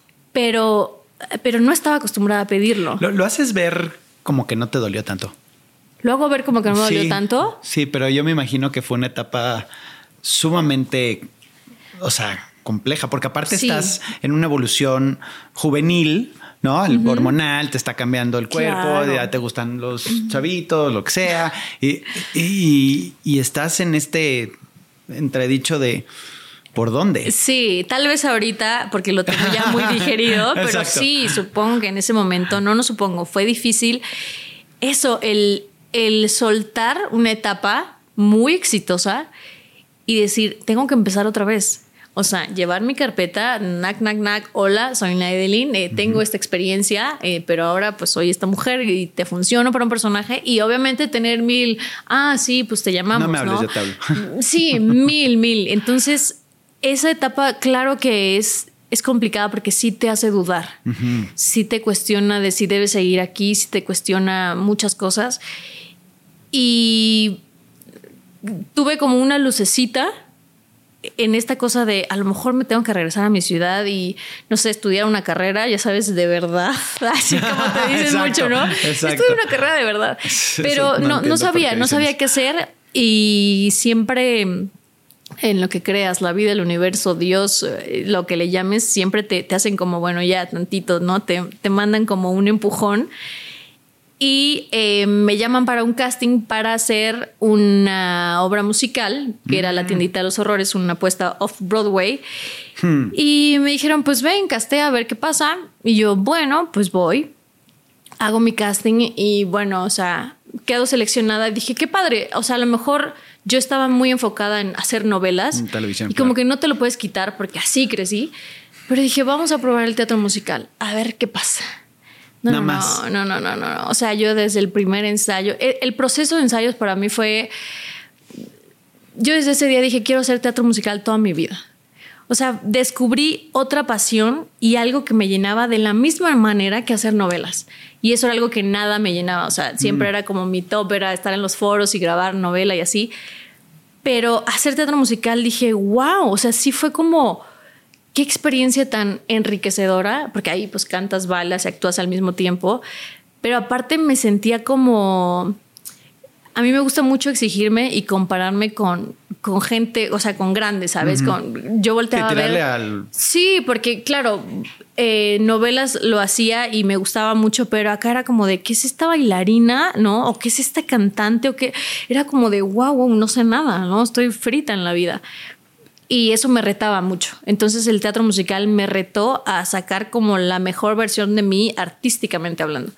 Speaker 1: Pero, pero no estaba acostumbrada a pedirlo.
Speaker 3: Lo, lo haces ver como que no te dolió tanto.
Speaker 1: ¿Lo hago ver como que no me dolió
Speaker 3: sí,
Speaker 1: tanto?
Speaker 3: Sí, pero yo me imagino que fue una etapa sumamente, o sea, compleja, porque aparte sí. estás en una evolución juvenil, ¿no? El uh-huh. hormonal, te está cambiando el cuerpo, claro. ya te gustan los uh-huh. chavitos, lo que sea, y, y, y estás en este entredicho de... ¿por dónde?
Speaker 1: Sí, tal vez ahorita, porque lo tengo ya muy digerido, pero
Speaker 3: Exacto.
Speaker 1: sí, supongo que en ese momento, no, no supongo, fue difícil. Eso, el... el soltar una etapa muy exitosa y decir, tengo que empezar otra vez. O sea, llevar mi carpeta, nac, nac, nac, hola, soy Naidelin, eh, uh-huh. tengo esta experiencia, eh, pero ahora pues soy esta mujer y te funciono para un personaje y obviamente tener mil, ah, sí, pues te llamamos,
Speaker 3: no me hables,
Speaker 1: ¿no?
Speaker 3: yo te hablo.
Speaker 1: Sí, mil, mil. Entonces, esa etapa, claro que es... es complicada porque sí te hace dudar, uh-huh. sí te cuestiona de si debes seguir aquí, sí te cuestiona muchas cosas. Y tuve como una lucecita en esta cosa de a lo mejor me tengo que regresar a mi ciudad y, no sé, estudiar una carrera, ya sabes, de verdad. Así como te dicen exacto, mucho, ¿no? Exacto. Estudié una carrera de verdad. Pero no, no, no sabía, no sabía qué hacer y siempre... en lo que creas, la vida, el universo, Dios, lo que le llames, siempre te, te hacen como, bueno, ya tantito, ¿no? Te, te mandan como un empujón. Y eh, me llaman para un casting para hacer una obra musical, que mm. era La tiendita de los horrores, una apuesta off-Broadway. Hmm. Y me dijeron, pues ven, castea a ver qué pasa. Y yo, bueno, pues voy. Hago mi casting y bueno, o sea, quedo seleccionada. Y dije, qué padre. O sea, a lo mejor... yo estaba muy enfocada en hacer novelas
Speaker 3: televisión,
Speaker 1: y como
Speaker 3: claro.
Speaker 1: que no te lo puedes quitar porque así crecí. Pero dije, vamos a probar el teatro musical, a ver qué pasa. No,
Speaker 3: Nada
Speaker 1: no,
Speaker 3: más.
Speaker 1: no, no, no, no, no. O sea, yo desde el primer ensayo, el, el proceso de ensayos para mí fue... yo desde ese día dije, quiero hacer teatro musical toda mi vida. o sea, descubrí otra pasión y algo que me llenaba de la misma manera que hacer novelas. Y eso era algo que nada me llenaba. O sea, siempre mm. era como mi top, era estar en los foros y grabar novela y así. Pero hacer teatro musical dije, wow, o sea, sí fue como, qué experiencia tan enriquecedora, porque ahí pues cantas, bailas y actúas al mismo tiempo. Pero aparte me sentía como... A mí me gusta mucho exigirme y compararme con, con gente, o sea, con grandes, ¿sabes? Uh-huh. Con, yo volteaba sí, a ver... Al... Sí, porque claro, eh, novelas lo hacía y me gustaba mucho, pero acá era como de, ¿qué es esta bailarina? ¿No? ¿O qué es esta cantante? ¿O qué? Era como de, wow, wow, no sé nada, ¿no? Estoy frita en la vida. Y eso me retaba mucho. Entonces el teatro musical me retó a sacar como la mejor versión de mí artísticamente hablando.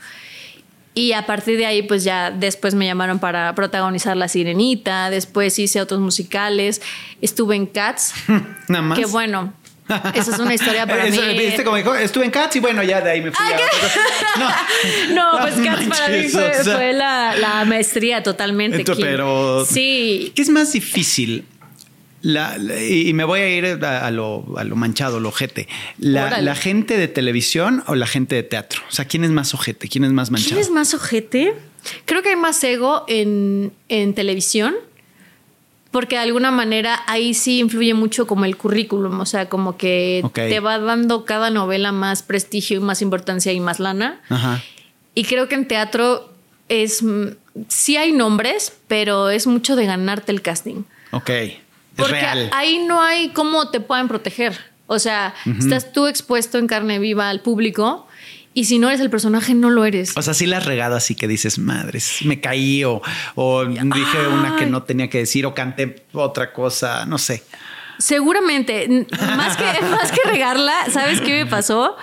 Speaker 1: Y a partir de ahí, pues ya después me llamaron para protagonizar La Sirenita. Después hice otros musicales. Estuve en Cats.
Speaker 3: Nada más.
Speaker 1: Que bueno, esa es una historia para
Speaker 3: Eso,
Speaker 1: mí.
Speaker 3: ¿Viste cómo dijo? Estuve en Cats y bueno, ya de ahí me fui a
Speaker 1: no. no, pues no Cats para mí fue, o sea, fue la, la maestría totalmente.
Speaker 3: Esto, pero...
Speaker 1: Sí.
Speaker 3: ¿Qué es más difícil? La, la, y me voy a ir a, a, lo, a lo manchado, lo ojete. La, ¿La gente de televisión o la gente de teatro? O sea, ¿quién es más ojete? ¿Quién es más manchado?
Speaker 1: ¿Quién es más ojete? Creo que hay más ego en, en televisión, porque de alguna manera ahí sí influye mucho como el currículum. O sea, como que okay. te va dando cada novela más prestigio y más importancia y más lana. Ajá. Y creo que en teatro es... Sí hay nombres, pero es mucho de ganarte el casting.
Speaker 3: Ok.
Speaker 1: Porque
Speaker 3: real.
Speaker 1: Ahí no hay cómo te pueden proteger. O sea, uh-huh. estás tú expuesto en carne viva al público y si no eres el personaje, no lo eres.
Speaker 3: O sea, sí la has regado así que dices, madres, me caí o, o dije Ay. una que no tenía que decir o canté otra cosa, no sé.
Speaker 1: Seguramente. Más que, más que regarla, ¿sabes qué me pasó?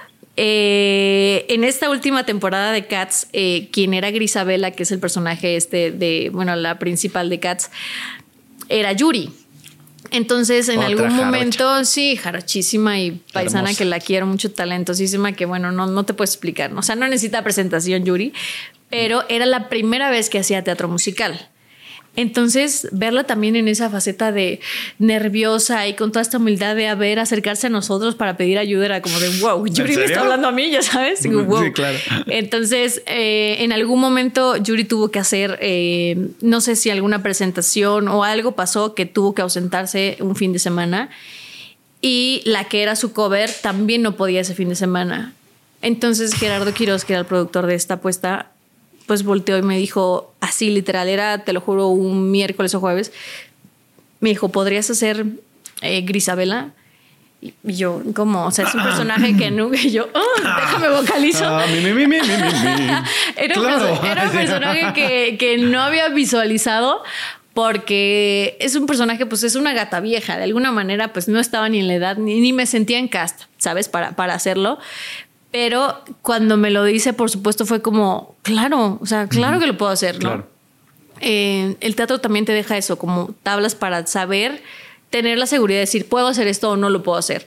Speaker 1: Eh, en esta última temporada de Cats, eh, quien era Grisabela, que es el personaje este de, bueno, la principal de Cats, era Yuri. Entonces, en Otra algún jarocha. momento, sí, jarochísima y paisana, hermosa, que la quiero mucho, talentosísima, que bueno, no, no te puedo explicar. O sea, no necesita presentación, Yuri, pero era la primera vez que hacía teatro musical. Entonces, verla también en esa faceta de nerviosa y con toda esta humildad de haber acercarse a nosotros para pedir ayuda, era como de wow, Yuri me está hablando a mí, ya sabes. Digo, wow.
Speaker 3: Sí, claro.
Speaker 1: Entonces, eh, en algún momento Yuri tuvo que hacer, eh, no sé si alguna presentación o algo pasó que tuvo que ausentarse un fin de semana y la que era su cover también no podía ese fin de semana. Entonces, Gerardo Quiroz, que era el productor de esta apuesta, pues volteó y me dijo, así literal, era, te lo juro, un miércoles o jueves, me dijo, ¿podrías hacer eh, Grisabela? Y yo, ¿cómo? O sea, es un personaje que no... Y yo, oh, déjame vocalizo.
Speaker 3: Ah, mi, mi, mi, mi, mi, mi.
Speaker 1: Era, claro. un, era un personaje que, que no había visualizado porque es un personaje, pues es una gata vieja. De alguna manera, pues no estaba ni en la edad, ni, ni me sentía en cast, ¿sabes? Para, para hacerlo. Pero cuando me lo dice, por supuesto, fue como, claro, o sea, claro uh-huh. que lo puedo hacer, ¿no? Claro. Eh, el teatro también te deja eso, como tablas para saber, tener la seguridad de decir, puedo hacer esto o no lo puedo hacer.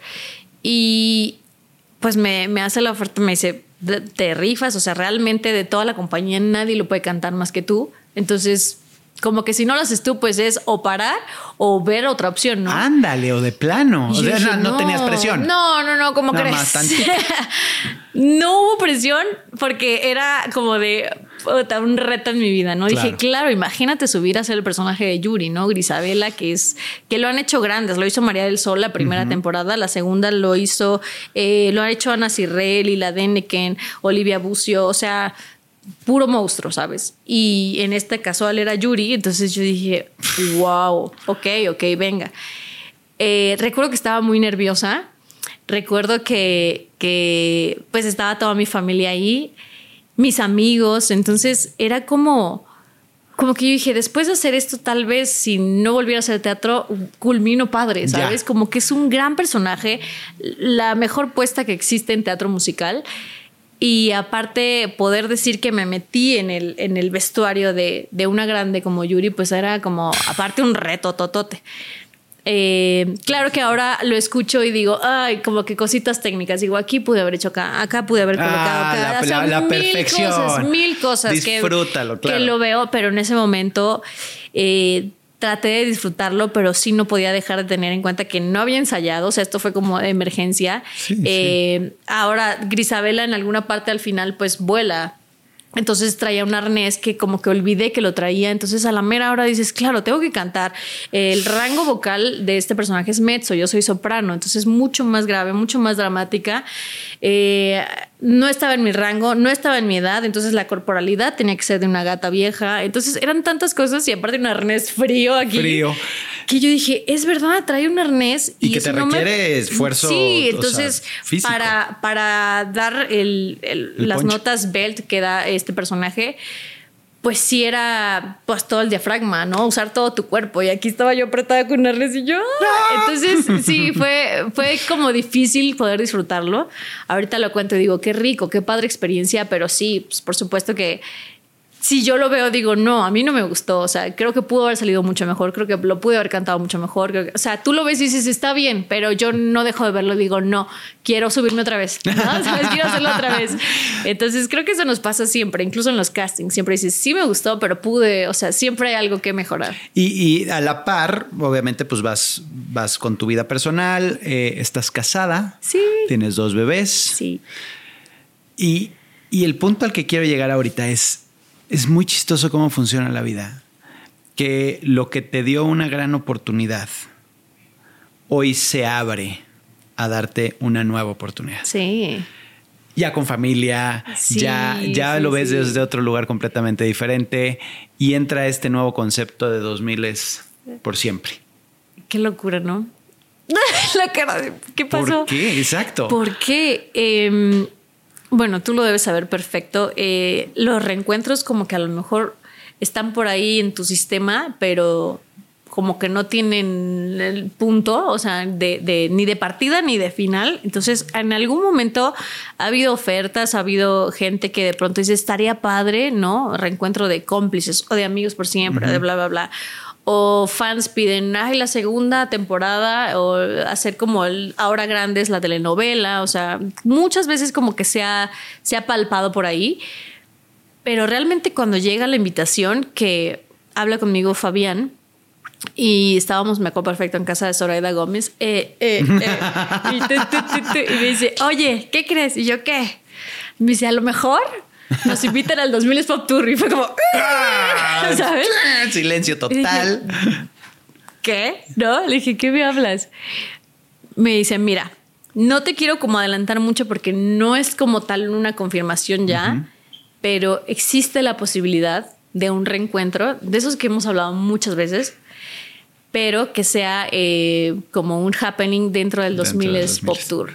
Speaker 1: Y pues me, me hace la oferta, me dice, te rifas, o sea, realmente de toda la compañía nadie lo puede cantar más que tú. Entonces, como que si no lo haces tú, pues es o parar o ver otra opción, ¿no?
Speaker 3: Ándale, o de plano. O sea,
Speaker 1: dije,
Speaker 3: no, no tenías presión.
Speaker 1: No, no, no, ¿cómo crees? Más no hubo presión porque era como de puta, un reto en mi vida, ¿no? Claro. Dije, claro, imagínate subir a ser el personaje de Yuri, ¿no? Grisabela, que es que lo han hecho grandes. Lo hizo María del Sol la primera uh-huh. temporada, la segunda lo hizo, eh, lo ha hecho Ana Cirrell, Lila Deneken, Olivia Bucio, o sea, puro monstruo, ¿sabes? Y en este caso él era Yuri, entonces yo dije, wow, ok, ok, venga. Eh, recuerdo que estaba muy nerviosa. Recuerdo que, que pues estaba toda mi familia ahí, mis amigos, entonces era como, como que yo dije, después de hacer esto, tal vez si no volviera a hacer teatro, culmino padre, ¿sabes? Ya. Como que es un gran personaje, la mejor puesta que existe en teatro musical. Y aparte, poder decir que me metí en el, en el vestuario de, de una grande como Yuri, pues era como, aparte, un reto totote. Eh, claro que ahora lo escucho y digo, ay, como que cositas técnicas. Digo, aquí pude haber hecho acá, acá pude haber colocado
Speaker 3: ah,
Speaker 1: acá.
Speaker 3: La,
Speaker 1: o sea,
Speaker 3: la, la
Speaker 1: mil
Speaker 3: perfección.
Speaker 1: Cosas, mil cosas.
Speaker 3: Disfrútalo,
Speaker 1: que,
Speaker 3: claro.
Speaker 1: Que lo veo, pero en ese momento... Eh, traté de disfrutarlo, pero sí no podía dejar de tener en cuenta que no había ensayado. O sea, esto fue como de emergencia.
Speaker 3: Sí,
Speaker 1: eh,
Speaker 3: sí.
Speaker 1: Ahora, Grisabela en alguna parte al final pues vuela. Entonces traía un arnés que como que olvidé que lo traía. Entonces a la mera hora dices, claro, tengo que cantar. El rango vocal de este personaje es mezzo, yo soy soprano. Entonces mucho más grave, mucho más dramática. Eh, no estaba en mi rango, no estaba en mi edad. Entonces la corporalidad tenía que ser de una gata vieja. Entonces eran tantas cosas y aparte un arnés frío aquí.
Speaker 3: Frío.
Speaker 1: Que yo dije, es verdad, trae un arnés.
Speaker 3: Y,
Speaker 1: y
Speaker 3: que te
Speaker 1: no
Speaker 3: requiere
Speaker 1: me...
Speaker 3: esfuerzo.
Speaker 1: Sí, entonces
Speaker 3: o sea, físico.
Speaker 1: para, para dar el, el,
Speaker 3: El
Speaker 1: las
Speaker 3: punch.
Speaker 1: notas belt que da este personaje, pues sí era pues todo el diafragma, ¿no? Usar todo tu cuerpo. Y aquí estaba yo apretada con un arnés y yo... ¡ah! Entonces sí, fue, fue como difícil poder disfrutarlo. Ahorita lo cuento y digo, qué rico, qué padre experiencia, pero sí, pues por supuesto que si yo lo veo, digo, no, a mí no me gustó. O sea, creo que pudo haber salido mucho mejor. Creo que lo pude haber cantado mucho mejor. Creo que, o sea, tú lo ves y dices, está bien, pero yo no dejo de verlo. Digo, no, quiero subirme otra vez. ¿No? ¿Sabes? Quiero hacerlo otra vez. Entonces, creo que eso nos pasa siempre, incluso en los castings. Siempre dices, sí me gustó, pero pude. O sea, siempre hay algo que mejorar.
Speaker 3: Y, y a la par, obviamente, pues vas, vas con tu vida personal. Eh, estás casada.
Speaker 1: Sí.
Speaker 3: Tienes dos bebés.
Speaker 1: Sí.
Speaker 3: Y, y el punto al que quiero llegar ahorita es... Es muy chistoso cómo funciona la vida. Que lo que te dio una gran oportunidad hoy se abre a darte una nueva oportunidad.
Speaker 1: Sí.
Speaker 3: Ya con familia,
Speaker 1: Sí,
Speaker 3: ya, ya
Speaker 1: sí,
Speaker 3: lo ves
Speaker 1: sí.
Speaker 3: desde otro lugar completamente diferente y entra este nuevo concepto de dos mil por siempre.
Speaker 1: Qué locura, ¿no? La cara de... ¿Qué pasó?
Speaker 3: ¿Por qué? Exacto.
Speaker 1: Porque... Eh, bueno, tú lo debes saber perfecto. Eh, los reencuentros como que a lo mejor están por ahí en tu sistema, pero como que no tienen el punto, o sea, de, de, ni de partida ni de final. Entonces, en algún momento ha habido ofertas, ha habido gente que de pronto dice, estaría padre, ¿no? Reencuentro de cómplices o de amigos por siempre, uh-huh. de bla, bla, bla. O fans piden, ay, la segunda temporada, o hacer como el Ahora Grande es la telenovela. O sea, muchas veces como que se ha, se ha palpado por ahí. Pero realmente cuando llega la invitación, que habla conmigo Fabián, y estábamos, me acuerdo perfecto, en casa de Zoraida Gómez, eh, eh, eh, y, te, te, te, te, y me dice, oye, ¿qué crees? Y yo, ¿qué? Me dice, a lo mejor nos invitan al dos mil Pop Tour. Y fue como, ¿sabes?
Speaker 3: Silencio total.
Speaker 1: Dije, ¿qué? ¿No? Le dije, ¿qué me hablas? Me dice, mira, no te quiero como adelantar mucho porque no es como tal una confirmación ya, uh-huh. pero existe la posibilidad de un reencuentro, de esos que hemos hablado muchas veces, pero que sea eh, como un happening dentro del dos mil Pop Tour.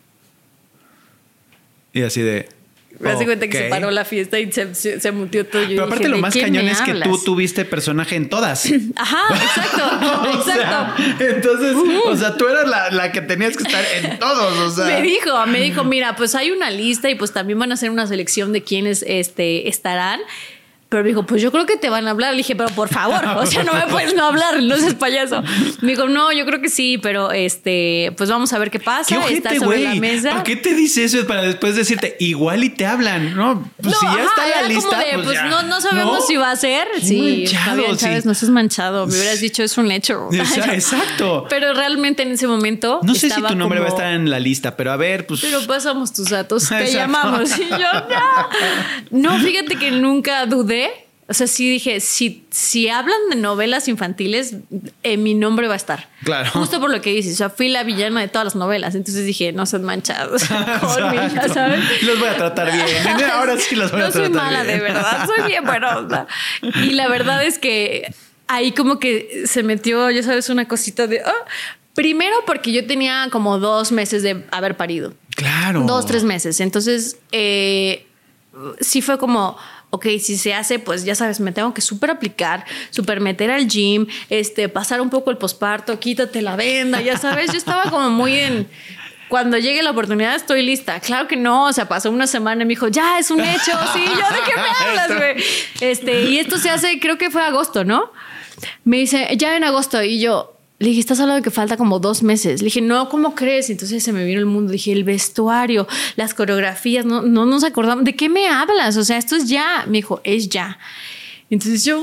Speaker 3: Y así de...
Speaker 1: Me hace cuenta que
Speaker 3: okay.
Speaker 1: se paró la fiesta y se, se, se mutió todo. Yo
Speaker 3: Pero aparte
Speaker 1: dije,
Speaker 3: lo más cañón es que
Speaker 1: hablas?
Speaker 3: tú tuviste personaje en todas.
Speaker 1: Ajá, exacto, exacto.
Speaker 3: sea, entonces, uh-huh. o sea, tú eras la, la que tenías que estar en todos. O sea.
Speaker 1: Me dijo, me dijo, mira, pues hay una lista y pues también van a hacer una selección de quiénes este, estarán. Pero me dijo, pues yo creo que te van a hablar. Le dije, pero por favor, o sea, no me puedes no hablar, no seas payaso. Me dijo, no, yo creo que sí, pero este, pues vamos a ver qué pasa.
Speaker 3: ¿Qué ojete,
Speaker 1: está sobre
Speaker 3: güey?
Speaker 1: la mesa.
Speaker 3: ¿Para qué te dice eso? Para después decirte, igual y te hablan, ¿no? Pues
Speaker 1: no,
Speaker 3: si ya
Speaker 1: ajá,
Speaker 3: está la
Speaker 1: era
Speaker 3: lista,
Speaker 1: como de,
Speaker 3: pues,
Speaker 1: pues
Speaker 3: ya.
Speaker 1: no, no sabemos
Speaker 3: ¿No?
Speaker 1: si va a ser.
Speaker 3: Qué
Speaker 1: Sí,
Speaker 3: manchado,
Speaker 1: Fabián Chávez,
Speaker 3: sí.
Speaker 1: no seas manchado. Me hubieras dicho, es un hecho.
Speaker 3: Exacto.
Speaker 1: Pero realmente en ese momento
Speaker 3: no sé si tu nombre
Speaker 1: como...
Speaker 3: va a estar en la lista, pero a ver, pues...
Speaker 1: Pero pasamos tus datos, te
Speaker 3: Exacto.
Speaker 1: llamamos. Y yo, no. No, fíjate que nunca dudé. O sea, sí dije, si, si hablan de novelas infantiles, eh, mi nombre va a estar.
Speaker 3: Claro.
Speaker 1: Justo por lo que dices. O sea, fui la villana de todas las novelas. Entonces dije, no sean manchados. Conmigo, ¿sabes?
Speaker 3: Los voy a tratar bien. Ahora sí los voy
Speaker 1: no
Speaker 3: a tratar bien.
Speaker 1: No soy mala, de verdad. Soy bien buena onda. Y la verdad es que ahí como que se metió, ya sabes, una cosita de... Oh. Primero porque yo tenía como dos meses de haber parido.
Speaker 3: Claro.
Speaker 1: Dos, tres meses. Entonces, eh, sí fue como... Ok, si se hace, pues ya sabes, me tengo que súper aplicar, súper meter al gym, este, pasar un poco el posparto, quítate la venda, ya sabes. Yo estaba como muy en... Cuando llegue la oportunidad estoy lista. Claro que no, o sea, pasó una semana y me dijo, ya, es un hecho. Sí, yo, ¿de qué me hablas, güey? Este, y esto se hace, creo que fue agosto, ¿no? Me dice, ya en agosto. Y yo... Le dije, estás hablando de que falta como dos meses. Le dije, no, ¿cómo crees? Entonces se me vino el mundo. Dije, el vestuario, las coreografías, no, no nos acordamos. ¿De qué me hablas? O sea, esto es ya. Me dijo, es ya. Entonces yo,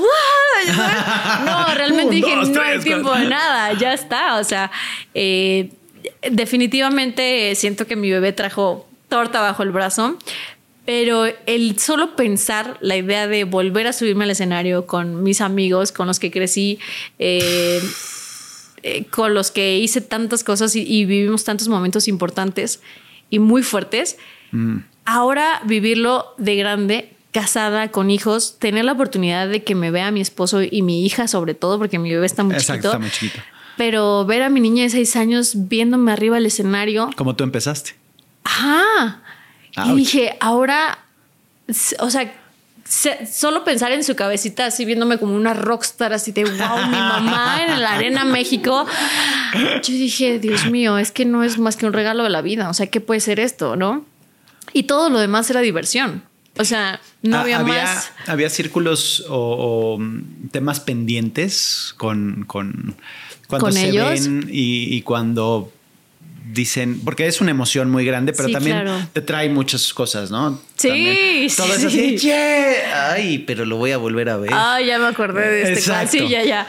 Speaker 1: ¡ah! No, realmente
Speaker 3: Un,
Speaker 1: dije,
Speaker 3: dos,
Speaker 1: no
Speaker 3: tres,
Speaker 1: hay tiempo
Speaker 3: cuatro.
Speaker 1: de nada, ya está. O sea, eh, definitivamente siento que mi bebé trajo torta bajo el brazo, pero el solo pensar la idea de volver a subirme al escenario con mis amigos, con los que crecí, eh, eh, con los que hice tantas cosas y, y vivimos tantos momentos importantes y muy fuertes, mm. ahora vivirlo de grande, casada, con hijos, tener la oportunidad de que me vea mi esposo y mi hija, sobre todo, porque mi bebé está muy
Speaker 3: Exacto,
Speaker 1: chiquito.
Speaker 3: está muy chiquito.
Speaker 1: Pero ver a mi niña de seis años viéndome arriba del escenario.
Speaker 3: Como tú empezaste.
Speaker 1: Ajá.
Speaker 3: Ouch.
Speaker 1: Y dije, ahora, o sea, se, solo pensar en su cabecita así viéndome como una rockstar, así de wow, mi mamá en la Arena México. Yo dije, Dios mío, es que no es más que un regalo de la vida. O sea, ¿qué puede ser esto, no? Y todo lo demás era diversión. O sea, no había,
Speaker 3: había
Speaker 1: más.
Speaker 3: ¿Había círculos o, o temas pendientes con, con cuando
Speaker 1: ¿Con
Speaker 3: se
Speaker 1: ellos?
Speaker 3: ven y, y cuando dicen, porque es una emoción muy grande, pero
Speaker 1: Sí,
Speaker 3: también
Speaker 1: claro.
Speaker 3: te trae muchas cosas, ¿no?
Speaker 1: Sí,
Speaker 3: también.
Speaker 1: sí,
Speaker 3: Todo es
Speaker 1: sí.
Speaker 3: así, yeah. Ay, pero lo voy a volver a ver.
Speaker 1: Ah, ya me acordé de este.
Speaker 3: Exacto.
Speaker 1: Sí, ya, ya.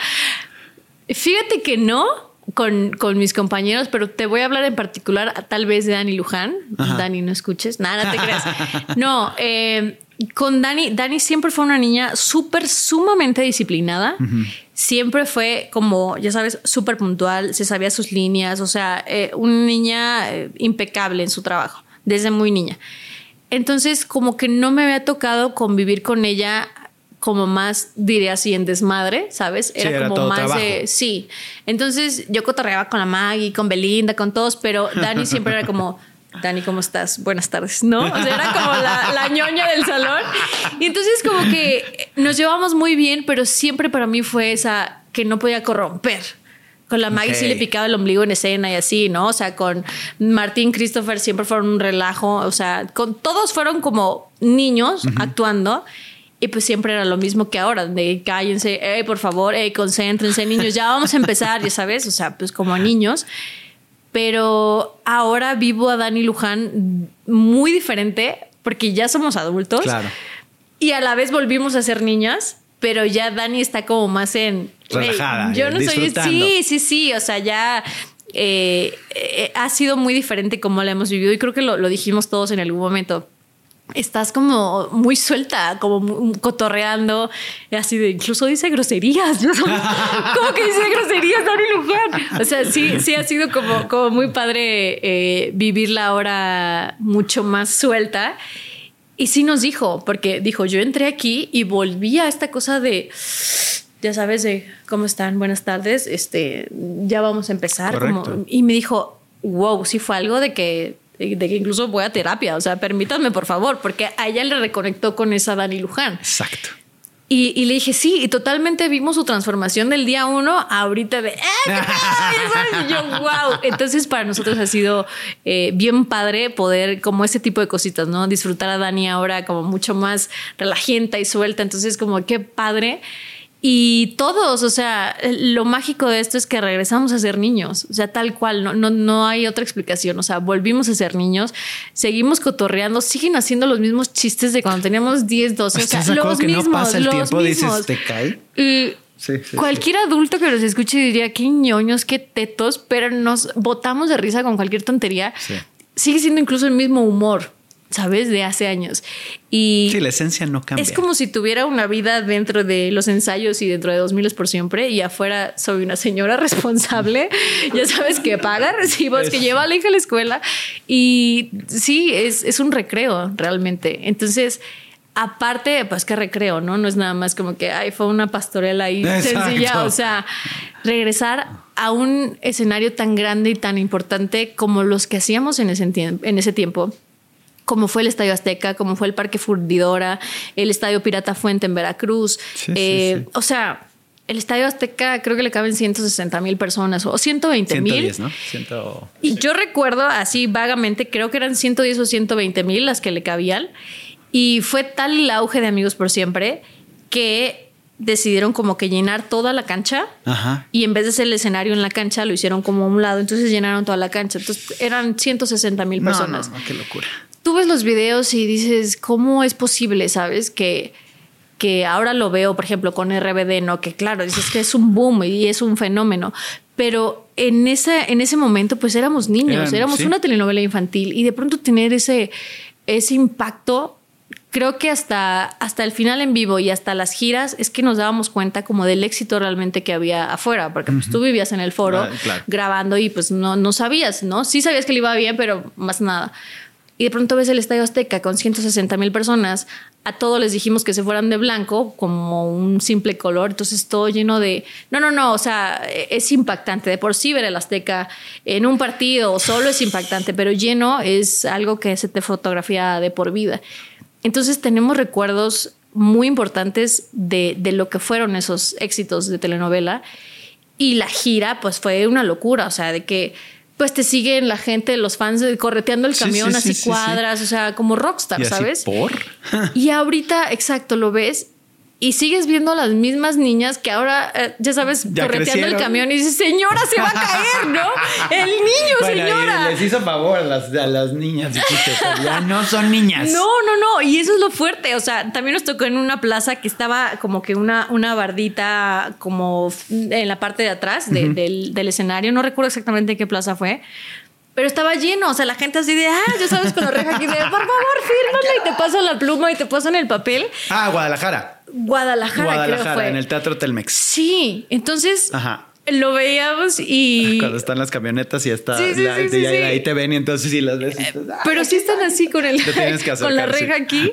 Speaker 1: Fíjate que no con, con mis compañeros, pero te voy a hablar en particular tal vez de Dani Luján. Ajá. Dani, no escuches. Nada, no te creas. No, eh, con Dani, Dani siempre fue una niña súper, sumamente disciplinada. Uh-huh. Siempre fue como, ya sabes, súper puntual, se sabía sus líneas, o sea, eh, una niña eh, impecable en su trabajo, desde muy niña. Entonces, como que no me había tocado convivir con ella como más, diré así, en desmadre, ¿sabes? Era,
Speaker 3: sí, era
Speaker 1: como
Speaker 3: todo
Speaker 1: más
Speaker 3: trabajo.
Speaker 1: de... Sí. Entonces, yo cotorreaba con la Maggie, con Belinda, con todos, pero Dani siempre era como... Dani, ¿cómo estás? Buenas tardes, ¿no? O sea, era como la, la ñoña del salón. Y entonces como que nos llevamos muy bien, pero siempre para mí fue esa que no podía corromper. Con la Maggie okay. sí le picaba el ombligo en escena y así, ¿no? O sea, con Martín, Christopher siempre fueron un relajo. O sea, con todos fueron como niños uh-huh. actuando. Y pues siempre era lo mismo que ahora, de cállense, hey, por favor, hey, concéntrense, niños, ya vamos a empezar, ya sabes, o sea, pues como niños. Pero ahora vivo a Dani Luján muy diferente porque ya somos adultos.
Speaker 3: Claro.
Speaker 1: Y a la vez volvimos a ser niñas, pero ya Dani está como más en...
Speaker 3: relajada.
Speaker 1: Hey, yo no soy... Sí, sí, sí. O sea, ya eh, eh, ha sido muy diferente como la hemos vivido y creo que lo, lo dijimos todos en algún momento. Estás como muy suelta, como muy, cotorreando, así de incluso dice groserías. ¿Cómo que dice groserías, Dani Luján? O sea, sí, sí ha sido como, como muy padre eh, vivirla ahora mucho más suelta. Y sí nos dijo, porque dijo, yo entré aquí y volví a esta cosa de, ya sabes, de cómo están, buenas tardes, este, ya vamos a empezar. Como, y me dijo, wow, sí fue algo de que de que incluso voy a terapia, o sea, permítanme por favor, porque a ella le reconectó con esa Dani Luján.
Speaker 3: Exacto.
Speaker 1: Y, y le dije, sí, y totalmente vimos su transformación del día uno a ahorita de, ¡eh, qué padre! Y yo, wow. Entonces para nosotros ha sido eh, bien padre poder, como ese tipo de cositas, ¿no? Disfrutar a Dani ahora como mucho más relajienta y suelta, entonces como qué padre. Y todos, o sea, lo mágico de esto es que regresamos a ser niños, o sea, tal cual, no, no, no hay otra explicación, o sea, volvimos a ser niños, seguimos cotorreando, siguen haciendo los mismos chistes de cuando teníamos diez, doce, o sea, los
Speaker 3: que
Speaker 1: mismos,
Speaker 3: no pasa el
Speaker 1: los
Speaker 3: tiempo,
Speaker 1: mismos.
Speaker 3: Dices, ¿te cae?
Speaker 1: Y
Speaker 3: sí, sí,
Speaker 1: cualquier
Speaker 3: sí.
Speaker 1: adulto que nos escuche diría, qué ñoños, qué tetos, pero nos botamos de risa con cualquier tontería. Sí. Sigue siendo incluso el mismo humor, ¿sabes? De hace años. Y
Speaker 3: sí, la esencia no cambia.
Speaker 1: Es como si tuviera una vida dentro de los ensayos y dentro de dos mil por siempre y afuera soy una señora responsable, ya sabes, que paga recibos, es... que lleva a la hija a la escuela y sí, es, es un recreo realmente. Entonces, aparte, pues que recreo, ¿no? No es nada más como que ay, fue una pastorela ahí
Speaker 3: Exacto.
Speaker 1: sencilla. O sea, regresar a un escenario tan grande y tan importante como los que hacíamos en ese, en ese tiempo, como fue el Estadio Azteca, como fue el Parque Fundidora, el Estadio Pirata Fuente en Veracruz.
Speaker 3: Sí,
Speaker 1: eh,
Speaker 3: sí, sí.
Speaker 1: O sea, el Estadio Azteca creo que le caben ciento sesenta mil personas o ciento veinte mil.
Speaker 3: ciento diez, ¿no? Ciento...
Speaker 1: Y yo recuerdo así vagamente, creo que eran ciento diez o ciento veinte mil las que le cabían. Y fue tal el auge de Amigos por Siempre que decidieron como que llenar toda la cancha.
Speaker 3: Ajá.
Speaker 1: Y en vez de hacer el escenario en la cancha, lo hicieron como a un lado. Entonces llenaron toda la cancha. Entonces eran ciento sesenta mil personas.
Speaker 3: No, no, no, qué locura.
Speaker 1: Tú ves los videos y dices, ¿cómo es posible, sabes? Que, que ahora lo veo, por ejemplo, con R B D, ¿no? Que claro, dices que es un boom y es un fenómeno, pero en ese, en ese momento pues éramos niños, Eran, éramos ¿sí? una telenovela infantil y de pronto tener ese, ese impacto, creo que hasta, hasta el final en vivo y hasta las giras es que nos dábamos cuenta como del éxito realmente que había afuera, porque pues, uh-huh. tú vivías en el foro ah, claro. grabando y pues no, no sabías, ¿no? Sí sabías que le iba bien, pero más nada. Y de pronto ves el Estadio Azteca con ciento sesenta mil personas. A todos les dijimos que se fueran de blanco como un simple color. Entonces todo lleno de... No, no, no. O sea, es impactante. De por sí ver el Azteca en un partido solo es impactante, pero lleno es algo que se te fotografía de por vida. Entonces tenemos recuerdos muy importantes de, de lo que fueron esos éxitos de telenovela. Y la gira pues fue una locura. O sea, de que... pues te siguen la gente, los fans correteando el camión sí, sí, así sí, cuadras, sí, sí. o sea, como rockstar,
Speaker 3: ¿Y
Speaker 1: ¿sabes?
Speaker 3: Así por?
Speaker 1: Y ahorita, exacto, lo ves y sigues viendo a las mismas niñas que ahora, eh, ya sabes, ya correteando crecieron. El camión y dices, señora, se va a caer, ¿no? El niño, bueno, señora.
Speaker 3: Les hizo favor a las, a las niñas, dijiste, ya no son niñas.
Speaker 1: No, no, no, y eso es lo fuerte, o sea, también nos tocó en una plaza que estaba como que una, una bardita como en la parte de atrás de, uh-huh. del, del escenario, no recuerdo exactamente qué plaza fue, pero estaba lleno, o sea, la gente así de, ah, ya sabes, con la reja aquí de, por favor, fírmala y te pasan la pluma y te pasan el papel.
Speaker 3: Ah, Guadalajara.
Speaker 1: Guadalajara,
Speaker 3: Guadalajara,
Speaker 1: creo fue.
Speaker 3: En el Teatro Telmex.
Speaker 1: Sí, entonces
Speaker 3: Ajá.
Speaker 1: lo veíamos y...
Speaker 3: Cuando están las camionetas y está
Speaker 1: sí, sí,
Speaker 3: la,
Speaker 1: sí,
Speaker 3: y
Speaker 1: sí,
Speaker 3: ahí
Speaker 1: sí.
Speaker 3: te ven y entonces sí las ves. Entonces,
Speaker 1: eh, pero sí están así con, el, con la reja aquí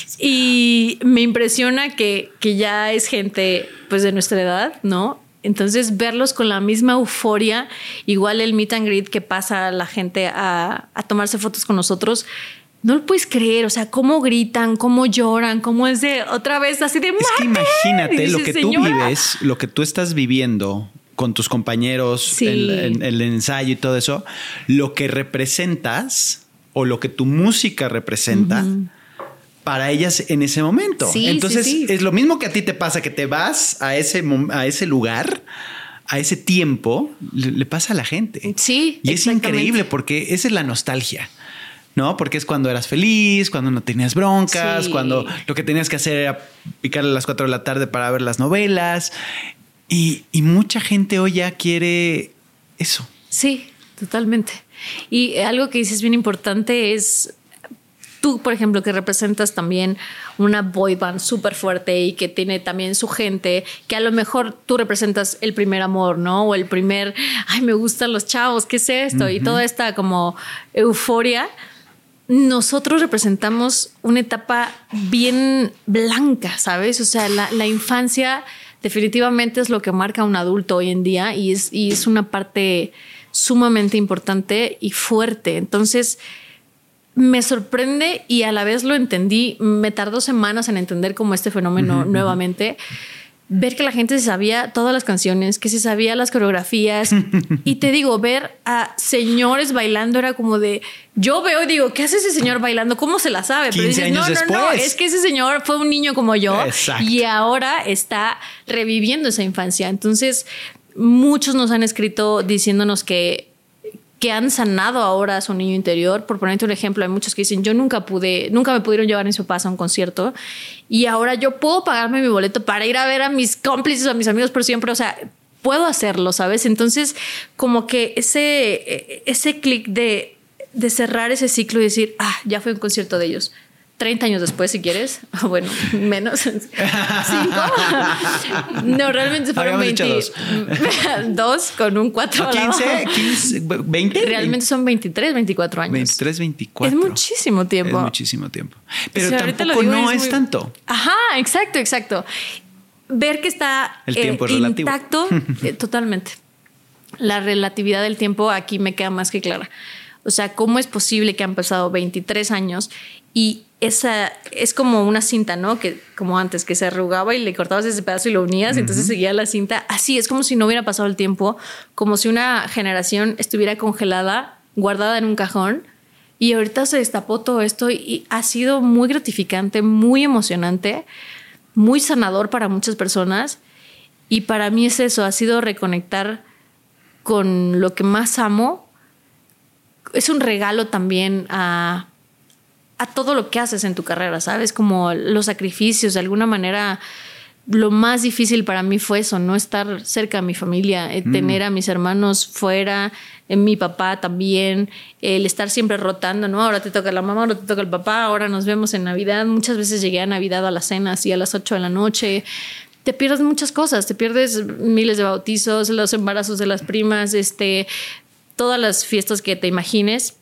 Speaker 1: y me impresiona que, que ya es gente pues de nuestra edad, ¿no? Entonces verlos con la misma euforia, igual el meet and greet que pasa la gente a, a tomarse fotos con nosotros, no lo puedes creer, o sea, cómo gritan, cómo lloran, cómo es de otra vez así de...
Speaker 3: Es que imagínate
Speaker 1: dices,
Speaker 3: lo que
Speaker 1: señora.
Speaker 3: Tú vives, lo que tú estás viviendo con tus compañeros, sí. en, en el ensayo y todo eso, lo que representas o lo que tu música representa... Uh-huh. Para ellas en ese momento.
Speaker 1: Sí,
Speaker 3: Entonces
Speaker 1: sí, sí.
Speaker 3: es lo mismo que a ti te pasa, que te vas a ese, a ese lugar, a ese tiempo, le, le pasa a la gente.
Speaker 1: Sí,
Speaker 3: y es increíble porque esa es la nostalgia, ¿no? Porque es cuando eras feliz, cuando no tenías broncas, sí. cuando lo que tenías que hacer era picarle a las cuatro de la tarde para ver las novelas. Y, y mucha gente hoy ya quiere eso.
Speaker 1: Sí, totalmente. Y algo que dices bien importante es... Tú, por ejemplo, que representas también una boy band súper fuerte y que tiene también su gente, que a lo mejor tú representas el primer amor, ¿no? O el primer, ay, me gustan los chavos, ¿qué es esto? Uh-huh. Y toda esta como euforia. Nosotros representamos una etapa bien blanca, ¿sabes? O sea, la, la infancia definitivamente es lo que marca a un adulto hoy en día y es, y es una parte sumamente importante y fuerte. Entonces... me sorprende y a la vez lo entendí. Me tardó semanas en entender como este fenómeno uh-huh, nuevamente. Uh-huh. Ver que la gente se sabía todas las canciones, que se sabía las coreografías. Y te digo, ver a señores bailando era como de... Yo veo y digo, ¿qué hace ese señor bailando? ¿Cómo se la sabe? Pero dices, no, no,
Speaker 3: después.
Speaker 1: no. Es que ese señor fue un niño como yo.
Speaker 3: Exacto.
Speaker 1: Y ahora está reviviendo esa infancia. Entonces, muchos nos han escrito diciéndonos que... que han sanado ahora a su niño interior. Por ponerte un ejemplo, hay muchos que dicen, yo nunca pude, nunca me pudieron llevar en su papás a un concierto y ahora yo puedo pagarme mi boleto para ir a ver a mis cómplices o a mis amigos por siempre. O sea, puedo hacerlo, ¿sabes? Entonces, como que ese, ese clic de, de cerrar ese ciclo y decir, ah, ya fue un concierto de ellos. treinta años después, si quieres. Bueno, menos. ¿Cinco? No, realmente fueron veintidós dos con un cuatro.
Speaker 3: quince, quince, veinte.
Speaker 1: Realmente son veintitrés, veinticuatro años.
Speaker 3: veintitrés, veinticuatro.
Speaker 1: Es muchísimo tiempo.
Speaker 3: Es muchísimo tiempo. Pero
Speaker 1: o sea,
Speaker 3: tampoco
Speaker 1: digo,
Speaker 3: no
Speaker 1: es,
Speaker 3: es
Speaker 1: muy...
Speaker 3: tanto.
Speaker 1: Ajá, exacto, exacto. Ver que está
Speaker 3: el tiempo
Speaker 1: eh,
Speaker 3: es relativo.
Speaker 1: Intacto, eh, totalmente. La relatividad del tiempo aquí me queda más que clara. O sea, ¿cómo es posible que han pasado veintitrés años y esa es como una cinta, ¿no? Que como antes, que se arrugaba y le cortabas ese pedazo y lo unías, uh-huh. entonces seguía la cinta. Así es como si no hubiera pasado el tiempo, como si una generación estuviera congelada, guardada en un cajón y ahorita se destapó todo esto y ha sido muy gratificante, muy emocionante, muy sanador para muchas personas y para mí es eso, ha sido reconectar con lo que más amo. Es un regalo también a a todo lo que haces en tu carrera, ¿sabes? Como los sacrificios, de alguna manera. Lo más difícil para mí fue eso, no estar cerca de mi familia, eh, mm. tener a mis hermanos fuera, eh, mi papá también, eh, el estar siempre rotando, ¿no? Ahora te toca la mamá, ahora te toca el papá, ahora nos vemos en Navidad. Muchas veces llegué a Navidad a las cenas y a las ocho de la noche. Te pierdes muchas cosas, te pierdes miles de bautizos, los embarazos de las primas, este, todas las fiestas que te imagines.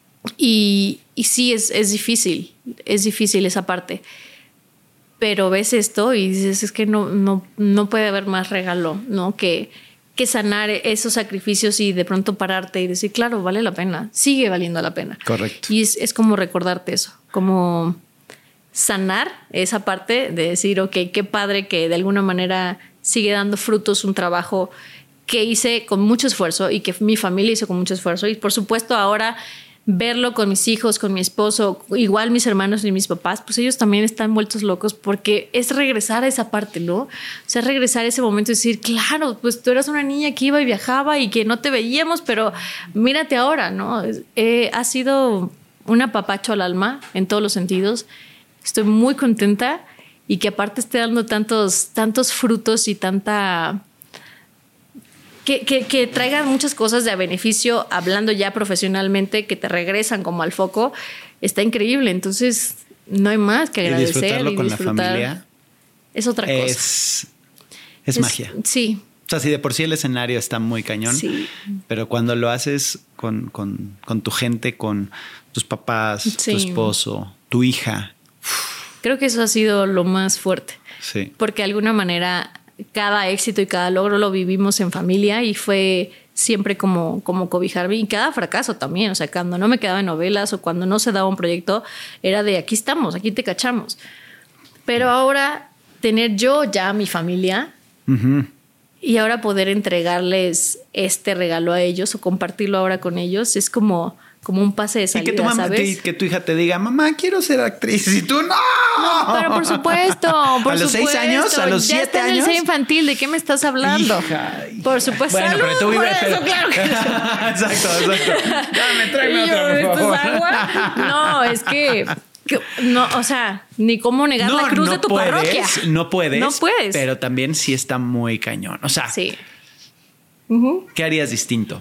Speaker 1: Y, y sí, es, es difícil, es difícil esa parte. Pero ves esto y dices, es que no, no, no puede haber más regalo, ¿no? Que, que sanar esos sacrificios y de pronto pararte y decir, claro, vale la pena, sigue valiendo la pena.
Speaker 3: Correcto.
Speaker 1: Y es, es como recordarte eso, como sanar esa parte de decir, ok, qué padre que de alguna manera sigue dando frutos un trabajo que hice con mucho esfuerzo y que mi familia hizo con mucho esfuerzo. Y por supuesto ahora verlo con mis hijos, con mi esposo, igual mis hermanos y mis papás, pues ellos también están vueltos locos porque es regresar a esa parte, ¿no? O sea, regresar a ese momento y decir, claro, pues tú eras una niña que iba y viajaba y que no te veíamos, pero mírate ahora, ¿no? Eh, ha sido un apapacho al alma en todos los sentidos. Estoy muy contenta y que aparte esté dando tantos, tantos frutos y tanta... Que, que, que traigan muchas cosas de beneficio, hablando ya profesionalmente, que te regresan como al foco, está increíble. Entonces, no hay más que agradecer.
Speaker 3: Y disfrutarlo
Speaker 1: y
Speaker 3: con
Speaker 1: disfrutar.
Speaker 3: La familia
Speaker 1: Es otra cosa.
Speaker 3: Es, es, es magia.
Speaker 1: Sí.
Speaker 3: O sea, si de por sí el escenario está muy cañón, sí. Pero cuando lo haces con, con, con tu gente, con tus papás, sí. Tu esposo, tu hija.
Speaker 1: Creo que eso ha sido lo más fuerte.
Speaker 3: Sí.
Speaker 1: Porque de alguna manera... cada éxito y cada logro lo vivimos en familia y fue siempre como, como cobijarme, y cada fracaso también, o sea, cuando no me quedaba en novelas o cuando no se daba un proyecto, era de aquí estamos, aquí te cachamos. Pero ahora tener yo ya mi familia uh-huh. y ahora poder entregarles este regalo a ellos o compartirlo ahora con ellos es como... como un pase de salida,
Speaker 3: y que tu mamá,
Speaker 1: ¿sabes?
Speaker 3: Te, que tu hija te diga, mamá, quiero ser actriz. Y tú, ¡no!
Speaker 1: No, pero por supuesto. Por
Speaker 3: ¿A los
Speaker 1: supuesto,
Speaker 3: seis años? ¿A los
Speaker 1: ya
Speaker 3: siete
Speaker 1: está
Speaker 3: años?
Speaker 1: En el ser infantil, ¿de qué me estás hablando?
Speaker 3: Hija, hija.
Speaker 1: Por supuesto.
Speaker 3: Bueno, pero tú vives...
Speaker 1: Eso, claro que
Speaker 3: exacto, exacto. Dame, tráeme
Speaker 1: yo,
Speaker 3: otra, por favor.
Speaker 1: agua? No, es que... que no, o sea, ni cómo negar no, la cruz
Speaker 3: no
Speaker 1: de tu
Speaker 3: puedes,
Speaker 1: parroquia.
Speaker 3: No puedes.
Speaker 1: No puedes.
Speaker 3: Pero también sí está muy cañón. O sea,
Speaker 1: sí. Uh-huh.
Speaker 3: ¿Qué harías distinto?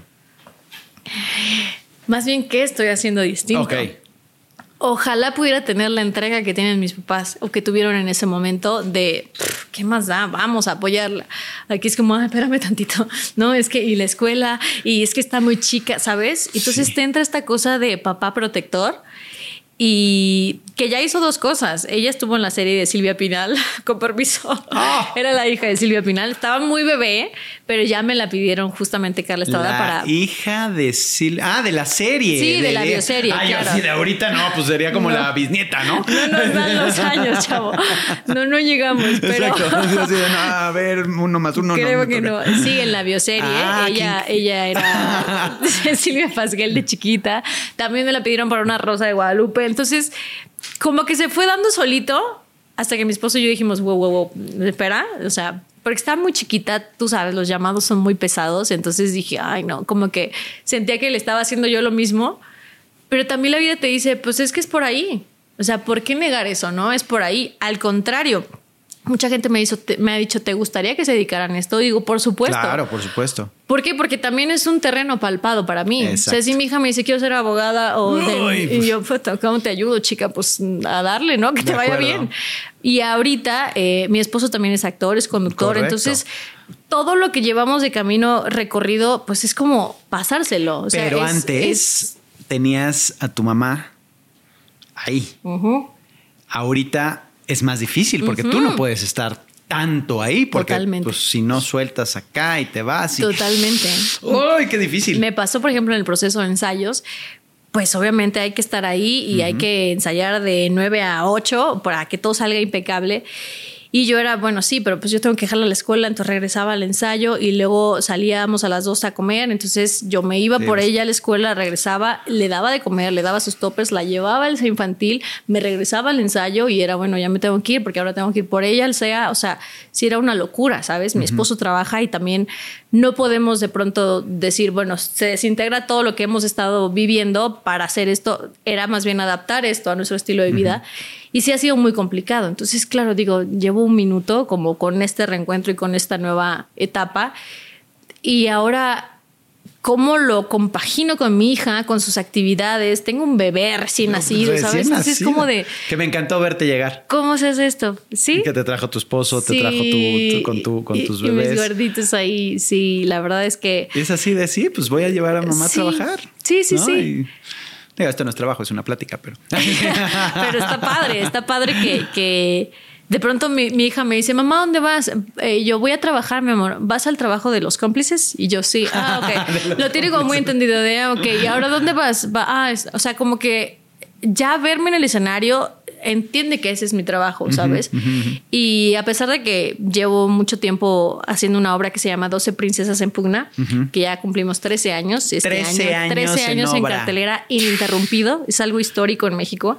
Speaker 1: Más bien, ¿qué estoy haciendo distinto?
Speaker 3: Ok.
Speaker 1: Ojalá pudiera tener la entrega que tienen mis papás o que tuvieron en ese momento de, ¿qué más da? Vamos a apoyarla. Aquí es como, ay, espérame tantito. No, es que, y la escuela, y es que está muy chica, ¿sabes? Entonces sí. Te entra esta cosa de papá protector. Y que ya hizo dos cosas. Ella estuvo en la serie de Silvia Pinal, con permiso. Oh. Era la hija de Silvia Pinal. Estaba muy bebé, pero ya me la pidieron justamente Carla Estrada
Speaker 3: la
Speaker 1: para...
Speaker 3: hija de Silvia... Ah, de la serie.
Speaker 1: Sí, de,
Speaker 3: de
Speaker 1: la
Speaker 3: de...
Speaker 1: bioserie,
Speaker 3: Ay,
Speaker 1: claro.
Speaker 3: sí, de ahorita no, pues sería como no. La bisnieta, ¿no?
Speaker 1: No nos dan los años, chavo. No, no llegamos, pero...
Speaker 3: Exacto. Así de, no, a ver, uno más uno.
Speaker 1: Creo
Speaker 3: no,
Speaker 1: que no. Sí, en la bioserie. Ah, ella, ella era Silvia Pasquel de chiquita. También me la pidieron para una Rosa de Guadalupe. Entonces, como que se fue dando solito hasta que mi esposo y yo dijimos, wow, wow, wow, espera, o sea, porque estaba muy chiquita, tú sabes, los llamados son muy pesados, entonces dije, ay, no, como que sentía que le estaba haciendo yo lo mismo, pero también la vida te dice, pues es que es por ahí, o sea, ¿por qué negar eso, no? Es por ahí, al contrario. Mucha gente me, hizo, te, me ha dicho, ¿te gustaría que se dedicaran a esto? Digo, por supuesto.
Speaker 3: Claro, por supuesto.
Speaker 1: ¿Por qué? Porque también es un terreno palpado para mí. Exacto. O sea, si mi hija me dice, quiero ser abogada, o de, pues, y yo, ¿cómo te ayudo, chica? Pues a darle, ¿no? Que te vaya bien. Y ahorita, eh, mi esposo también es actor, es conductor. Correcto. Entonces, todo lo que llevamos de camino recorrido, pues es como pasárselo. O sea,
Speaker 3: pero
Speaker 1: es,
Speaker 3: antes
Speaker 1: es...
Speaker 3: tenías a tu mamá ahí. Uh-huh. Ahorita es más difícil porque uh-huh. tú no puedes estar tanto ahí porque pues, si no sueltas acá y te vas. Y...
Speaker 1: Totalmente.
Speaker 3: ¡Uy, qué difícil!
Speaker 1: Me pasó, por ejemplo, en el proceso de ensayos, pues obviamente hay que estar ahí y uh-huh. hay que ensayar de nueve a ocho para que todo salga impecable. Y yo era, bueno, sí, pero pues yo tengo que dejarla a la escuela, entonces regresaba al ensayo y luego salíamos a las dos a comer, entonces yo me iba sí, por pues. ella a la escuela, regresaba, le daba de comer, le daba sus toppers, la llevaba al C E A infantil, me regresaba al ensayo y era, bueno, ya me tengo que ir porque ahora tengo que ir por ella al C E A, o sea, sí era una locura, ¿sabes? Mi uh-huh. esposo trabaja y también no podemos de pronto decir, bueno, se desintegra todo lo que hemos estado viviendo para hacer esto, era más bien adaptar esto a nuestro estilo de vida. Uh-huh. Y sí ha sido muy complicado. Entonces, claro, digo, llevo un minuto como con este reencuentro y con esta nueva etapa. Y ahora, ¿cómo lo compagino con mi hija, con sus actividades? Tengo un bebé recién nacido,
Speaker 3: recién
Speaker 1: ¿sabes? Entonces
Speaker 3: nacido.
Speaker 1: Es como de...
Speaker 3: Que me encantó verte llegar.
Speaker 1: ¿Cómo se hace esto? ¿Sí?
Speaker 3: Que te trajo tu esposo,
Speaker 1: sí.
Speaker 3: te trajo tu, tu, con, tu, con tus
Speaker 1: y,
Speaker 3: bebés.
Speaker 1: Y mis gorditos ahí, sí, la verdad es que...
Speaker 3: Es así de, sí, pues voy a llevar a mamá
Speaker 1: sí.
Speaker 3: a trabajar.
Speaker 1: Sí, sí,
Speaker 3: ¿no?
Speaker 1: sí.
Speaker 3: Y, digo, esto no es trabajo, es una plática, pero...
Speaker 1: pero está padre, está padre que... que de pronto mi, mi hija me dice, mamá, ¿dónde vas? Eh, yo voy a trabajar, mi amor. ¿Vas al trabajo de los cómplices? Y yo, sí. Ah, ok. Lo tiene como muy entendido de, ah, ok. ¿Y ahora dónde vas? Va, ah, es, o sea, como que ya verme en el escenario entiende que ese es mi trabajo, ¿sabes? Uh-huh, uh-huh. Y a pesar de que llevo mucho tiempo haciendo una obra que se llama doce princesas en pugna, uh-huh. que ya cumplimos trece años. Este
Speaker 3: trece
Speaker 1: año,
Speaker 3: años,
Speaker 1: trece años en, en cartelera ininterrumpido. Es algo histórico en México.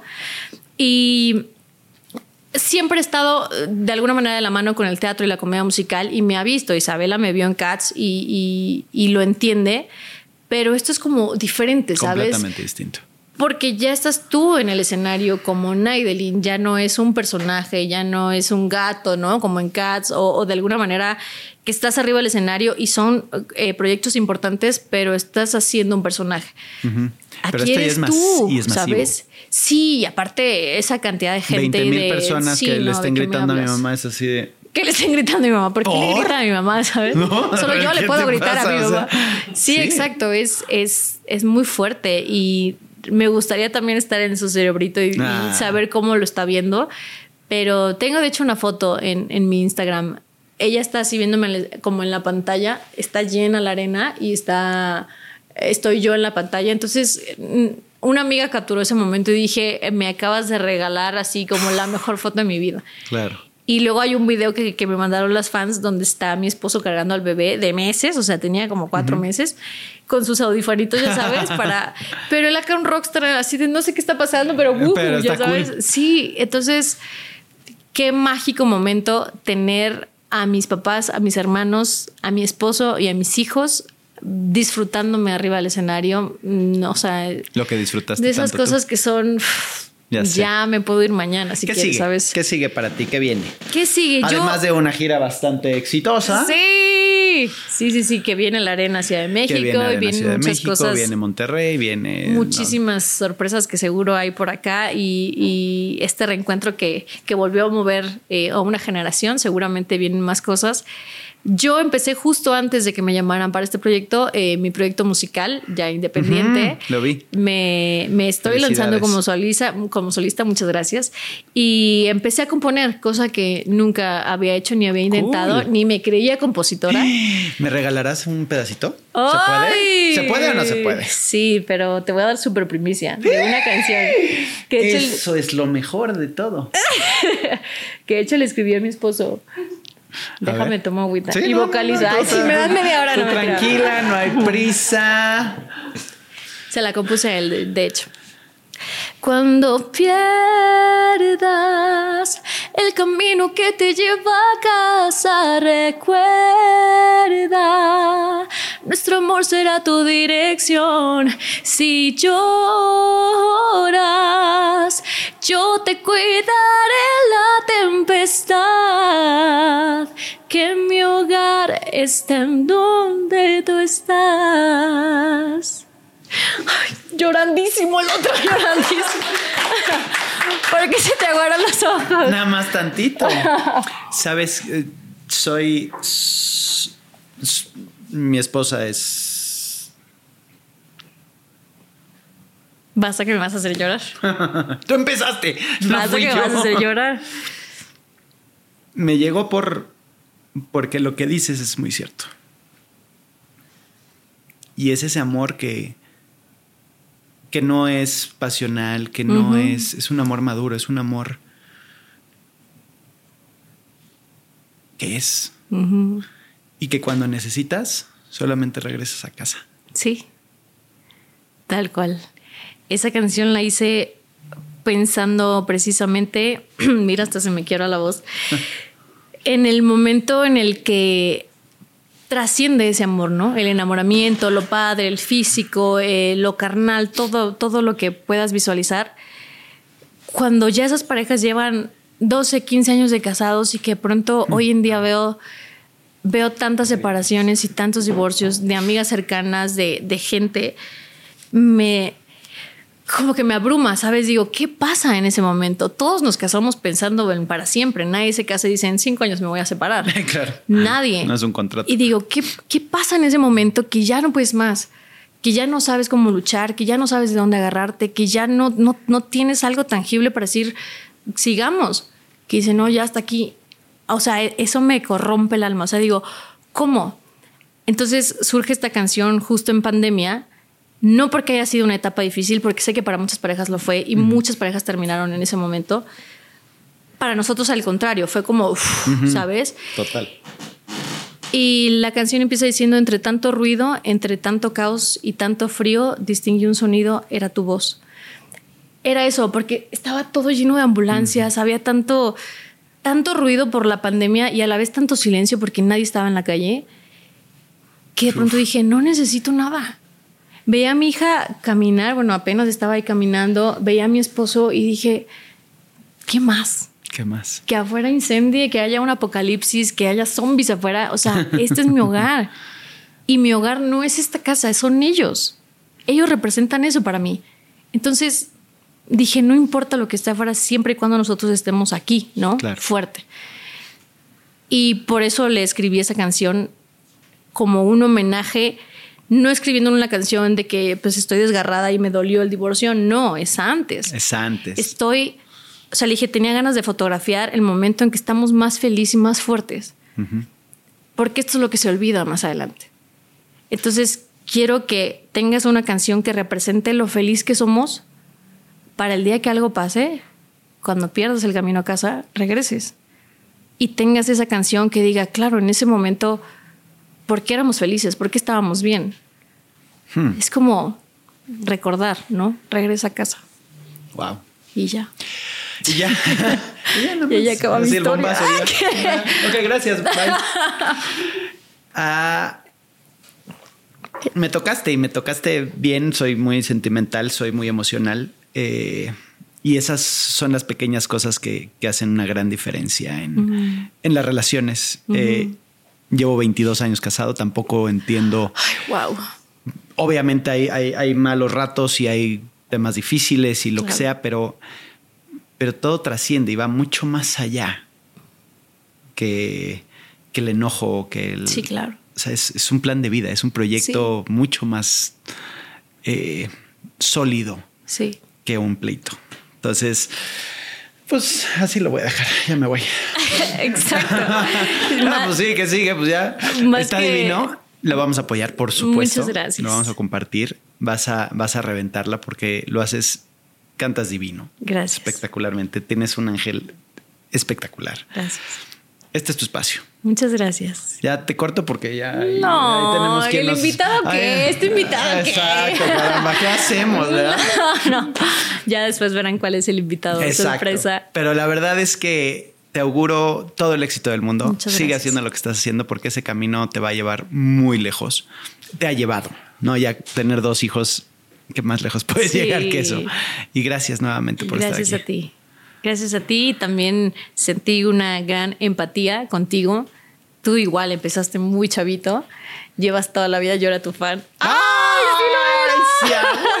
Speaker 1: Y... siempre he estado de alguna manera de la mano con el teatro y la comedia musical y me ha visto. Isabela me vio en Cats y, y, y lo entiende, pero esto es como diferente, ¿sabes?
Speaker 3: Completamente distinto.
Speaker 1: Porque ya estás tú en el escenario como Naidelin, ya no es un personaje, ya no es un gato, ¿no? Como en Cats o, o de alguna manera que estás arriba del escenario y son eh, proyectos importantes, pero estás haciendo un personaje.
Speaker 3: Uh-huh.
Speaker 1: Aquí
Speaker 3: pero esto
Speaker 1: eres
Speaker 3: ya es más,
Speaker 1: tú,
Speaker 3: y es masivo.
Speaker 1: ¿Sabes? Sí, y aparte esa cantidad de gente.
Speaker 3: veinte mil
Speaker 1: de,
Speaker 3: personas
Speaker 1: sí,
Speaker 3: que
Speaker 1: no,
Speaker 3: le estén gritando a mi
Speaker 1: hablas?
Speaker 3: mamá es así de...
Speaker 1: ¿Qué le estén gritando a mi mamá? ¿Por qué
Speaker 3: ¿Por?
Speaker 1: le gritan a mi mamá, sabes?
Speaker 3: No,
Speaker 1: Solo yo le puedo gritar pasa? a mi mamá. O sea, sí, sí, exacto. Es, es, es muy fuerte y me gustaría también estar en su cerebrito y, ah. y saber cómo lo está viendo. Pero tengo de hecho una foto en, en mi Instagram. Ella está así viéndome como en la pantalla. Está llena la arena y está... estoy yo en la pantalla. Entonces... una amiga capturó ese momento y dije, me acabas de regalar así como la mejor foto de mi vida.
Speaker 3: Claro.
Speaker 1: Y luego hay un video que, que me mandaron las fans donde está mi esposo cargando al bebé de meses, o sea, tenía como cuatro uh-huh. meses, con sus audifonitos, ya sabes, para... Pero él acá un rockstar así de no sé qué está pasando, pero, uh, pero ya sabes. Cool. Sí, entonces, qué mágico momento tener a mis papás, a mis hermanos, a mi esposo y a mis hijos disfrutándome arriba del escenario, o sea,
Speaker 3: lo que disfrutaste
Speaker 1: de esas
Speaker 3: tanto
Speaker 1: cosas
Speaker 3: tú.
Speaker 1: que son ya, ya me puedo ir mañana si
Speaker 3: ¿Qué
Speaker 1: quieres,
Speaker 3: sigue?
Speaker 1: ¿sabes?
Speaker 3: ¿Qué sigue para ti? ¿Qué viene?
Speaker 1: ¿Qué sigue?
Speaker 3: Además
Speaker 1: Yo...
Speaker 3: de una gira bastante exitosa.
Speaker 1: Sí, sí, sí, sí, que viene la Arena Ciudad de México
Speaker 3: viene
Speaker 1: y vienen
Speaker 3: Ciudad
Speaker 1: muchas
Speaker 3: de México,
Speaker 1: cosas.
Speaker 3: Viene Monterrey, viene...
Speaker 1: Muchísimas no. sorpresas que seguro hay por acá y, y este reencuentro que, que volvió a mover eh, a una generación, seguramente vienen más cosas. Yo empecé justo antes de que me llamaran para este proyecto, eh, mi proyecto musical, ya independiente.
Speaker 3: Uh-huh, lo vi.
Speaker 1: Me, me estoy lanzando como solista, como solista, muchas gracias. Y empecé a componer, cosa que nunca había hecho ni había intentado, cool. ni me creía compositora.
Speaker 3: ¿Me regalarás un pedacito?
Speaker 1: ¡Ay!
Speaker 3: ¿Se puede? ¿Se puede o no se puede?
Speaker 1: Sí, pero te voy a dar súper primicia de una canción. Que
Speaker 3: Eso el... es lo mejor de todo.
Speaker 1: Que de hecho le escribí a mi esposo. Déjame tomar agüita.
Speaker 3: ¿Sí?
Speaker 1: Y
Speaker 3: no,
Speaker 1: vocaliza.
Speaker 3: No, no,
Speaker 1: Ay, si me dan media hora,
Speaker 3: tú
Speaker 1: no me
Speaker 3: tranquila, no hay prisa.
Speaker 1: Se la compuse a él, de hecho. Cuando pierdas el camino que te lleva a casa, recuerda, nuestro amor será tu dirección. Si lloras, yo te cuidaré la tempestad, que mi hogar está en donde tú estás. Ay, llorandísimo el otro, llorandísimo. ¿Por qué se te aguaron los ojos?
Speaker 3: Nada más tantito. Sabes, soy s- s- mi esposa es...
Speaker 1: Basta que me vas a hacer llorar.
Speaker 3: Tú empezaste. No
Speaker 1: Basta
Speaker 3: fui
Speaker 1: que
Speaker 3: yo.
Speaker 1: me vas a hacer llorar.
Speaker 3: Me llegó por porque lo que dices es muy cierto. Y es ese amor que que no es pasional, que no uh-huh. es... Es un amor maduro, es un amor que es.
Speaker 1: Uh-huh.
Speaker 3: Y que cuando necesitas, solamente regresas a casa.
Speaker 1: Sí, tal cual. Esa canción la hice pensando precisamente, mira, hasta se me quiebra la voz, en el momento en el que trasciende ese amor, ¿no? El enamoramiento, lo padre, el físico, eh, lo carnal, todo, todo lo que puedas visualizar. Cuando ya esas parejas llevan doce, quince años de casados y que pronto hoy en día veo, veo tantas separaciones y tantos divorcios de amigas cercanas, de, de gente, me... como que me abruma, ¿sabes? Digo, ¿qué pasa en ese momento? Todos nos casamos pensando en para siempre. Nadie se casa y dice, en cinco años me voy a separar.
Speaker 3: Claro.
Speaker 1: Nadie.
Speaker 3: No es un contrato.
Speaker 1: Y digo, ¿qué, ¿qué pasa en ese momento que ya no puedes más? Que ya no sabes cómo luchar, que ya no sabes de dónde agarrarte, que ya no, no, no tienes algo tangible para decir, sigamos. Que dice, no, ya hasta aquí. O sea, eso me corrompe el alma. O sea, digo, ¿cómo? Entonces surge esta canción justo en pandemia. No porque haya sido una etapa difícil, porque sé que para muchas parejas lo fue y uh-huh. muchas parejas terminaron en ese momento. Para nosotros, al contrario, fue como, uf, uh-huh. ¿sabes?
Speaker 3: Total.
Speaker 1: Y la canción empieza diciendo, entre tanto ruido, entre tanto caos y tanto frío, distinguí un sonido, era tu voz. Era eso, porque estaba todo lleno de ambulancias, uh-huh. había tanto, tanto ruido por la pandemia y a la vez tanto silencio porque nadie estaba en la calle, que de pronto uf. dije, no necesito nada. Veía a mi hija caminar, bueno, apenas estaba ahí caminando, veía a mi esposo y dije, ¿qué más?
Speaker 3: ¿Qué más?
Speaker 1: Que afuera incendie, que haya un apocalipsis, que haya zombies afuera. O sea, este es mi hogar. Y mi hogar no es esta casa, son ellos. Ellos representan eso para mí. Entonces dije, no importa lo que esté afuera, siempre y cuando nosotros estemos aquí, ¿no?
Speaker 3: Claro.
Speaker 1: Fuerte. Y por eso le escribí esa canción como un homenaje. No escribiendo una canción de que pues estoy desgarrada y me dolió el divorcio. No, es antes.
Speaker 3: Es antes.
Speaker 1: Estoy, o sea, le dije, tenía ganas de fotografiar el momento en que estamos más felices y más fuertes. Uh-huh. Porque esto es lo que se olvida más adelante. Entonces, quiero que tengas una canción que represente lo feliz que somos para el día que algo pase, cuando pierdas el camino a casa, regreses. Y tengas esa canción que diga, claro, en ese momento... ¿por qué éramos felices? ¿Por qué estábamos bien? Hmm. Es como recordar, ¿no? Regresa a casa.
Speaker 3: Wow.
Speaker 1: Y ya.
Speaker 3: Y ya. y ya,
Speaker 1: y ya acaba mi historia.
Speaker 3: Bombazo, ah, ya. Ok, gracias. Bye. uh, me tocaste y me tocaste bien. Soy muy sentimental, soy muy emocional. Eh, y esas son las pequeñas cosas que, que hacen una gran diferencia en, uh-huh. en las relaciones. Uh-huh. Eh, Llevo veintidós años casado, tampoco entiendo.
Speaker 1: Ay, wow.
Speaker 3: Obviamente hay, hay, hay malos ratos y hay temas difíciles y lo claro. que sea, pero, pero todo trasciende y va mucho más allá que, que el enojo, que el...
Speaker 1: Sí, claro.
Speaker 3: O sea, es, es un plan de vida, es un proyecto sí. mucho más eh, sólido
Speaker 1: sí.
Speaker 3: que un pleito. Entonces... pues así lo voy a dejar, ya me voy.
Speaker 1: Exacto.
Speaker 3: No, pues sí, que sigue, pues ya está que... divino. Lo vamos a apoyar, por supuesto.
Speaker 1: Muchas gracias.
Speaker 3: Lo vamos a compartir. Vas a, vas a reventarla porque lo haces, cantas divino.
Speaker 1: Gracias.
Speaker 3: Espectacularmente. Tienes un ángel espectacular.
Speaker 1: Gracias.
Speaker 3: Este es tu espacio.
Speaker 1: Muchas gracias.
Speaker 3: Ya te corto porque ya...
Speaker 1: No,
Speaker 3: ahí tenemos que
Speaker 1: ¿el
Speaker 3: nos...
Speaker 1: invitado qué? Ay, ¿este invitado qué?
Speaker 3: Exacto, caramba, ¿qué hacemos? ¿Verdad?
Speaker 1: No, no, ya después verán cuál es el invitado.
Speaker 3: Exacto.
Speaker 1: Sorpresa.
Speaker 3: Pero la verdad es que te auguro todo el éxito del mundo.
Speaker 1: Muchas
Speaker 3: Sigue
Speaker 1: gracias.
Speaker 3: haciendo lo que estás haciendo porque ese camino te va a llevar muy lejos. Te ha llevado, ¿no? Ya tener dos hijos, ¿qué más lejos puedes sí. llegar que eso? Y gracias nuevamente por
Speaker 1: gracias
Speaker 3: estar aquí.
Speaker 1: Gracias a ti. Gracias a ti. También sentí una gran empatía contigo. Tú igual empezaste muy chavito. Llevas toda la vida, yo era tu fan. ¡Ay! ¡Ay, sí,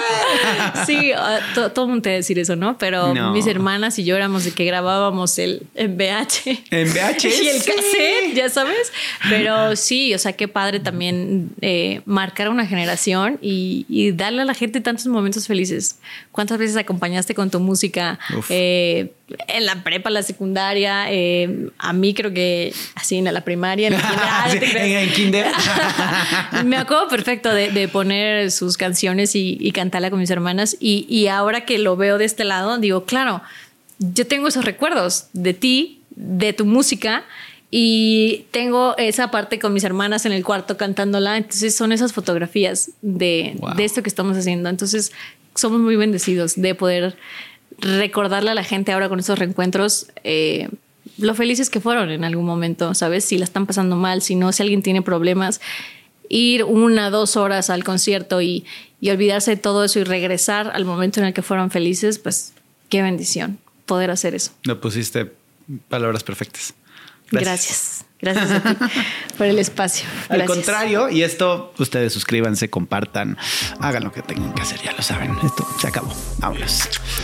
Speaker 1: sí, uh, to, todo el mundo te va a decir eso, ¿no? Pero no. mis hermanas y yo éramos de que grabábamos el en V H.
Speaker 3: En V H.
Speaker 1: Y el
Speaker 3: sí.
Speaker 1: cassette, ya sabes. Pero sí, o sea, qué padre también eh, marcar una generación y, y darle a la gente tantos momentos felices. ¿Cuántas veces acompañaste con tu música eh, en la prepa, la secundaria? Eh, a mí creo que así en la primaria, en el kinder. Ah,
Speaker 3: sí, en el kinder.
Speaker 1: Me acuerdo perfecto de, de poner sus canciones y, y cantarla con mis hermanas. Y, y ahora que lo veo de este lado, digo, claro, yo tengo esos recuerdos de ti, de tu música, Y tengo esa parte con mis hermanas en el cuarto cantándola. Entonces son esas fotografías de, wow. de esto que estamos haciendo. Entonces somos muy bendecidos de poder recordarle a la gente ahora con estos reencuentros eh, lo felices que fueron en algún momento, ¿sabes? Si la están pasando mal, si no, si alguien tiene problemas, ir una, dos horas al concierto y, y olvidarse de todo eso y regresar al momento en el que fueron felices, pues qué bendición poder hacer eso.
Speaker 3: Lo pusiste palabras perfectas.
Speaker 1: Gracias. Gracias, Gracias a ti por el espacio. Gracias.
Speaker 3: Al contrario, y esto, ustedes suscríbanse, compartan, hagan lo que tengan que hacer, ya lo saben. Esto se acabó. Vámonos.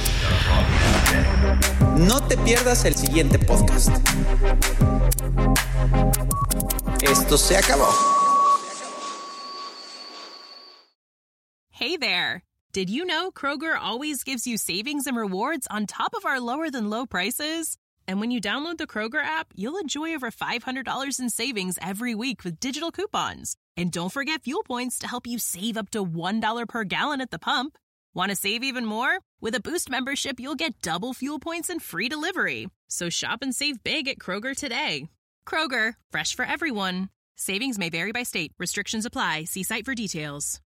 Speaker 2: No te pierdas el siguiente podcast. Esto se acabó.
Speaker 4: Hey there. Did you know Kroger always gives you savings and rewards on top of our lower than low prices? And when you download the Kroger app, you'll enjoy over five hundred dollars in savings every week with digital coupons. And don't forget fuel points to help you save up to one dollar per gallon at the pump. Want to save even more? With a Boost membership, you'll get double fuel points and free delivery. So shop and save big at Kroger today. Kroger, fresh for everyone. Savings may vary by state. Restrictions apply. See site for details.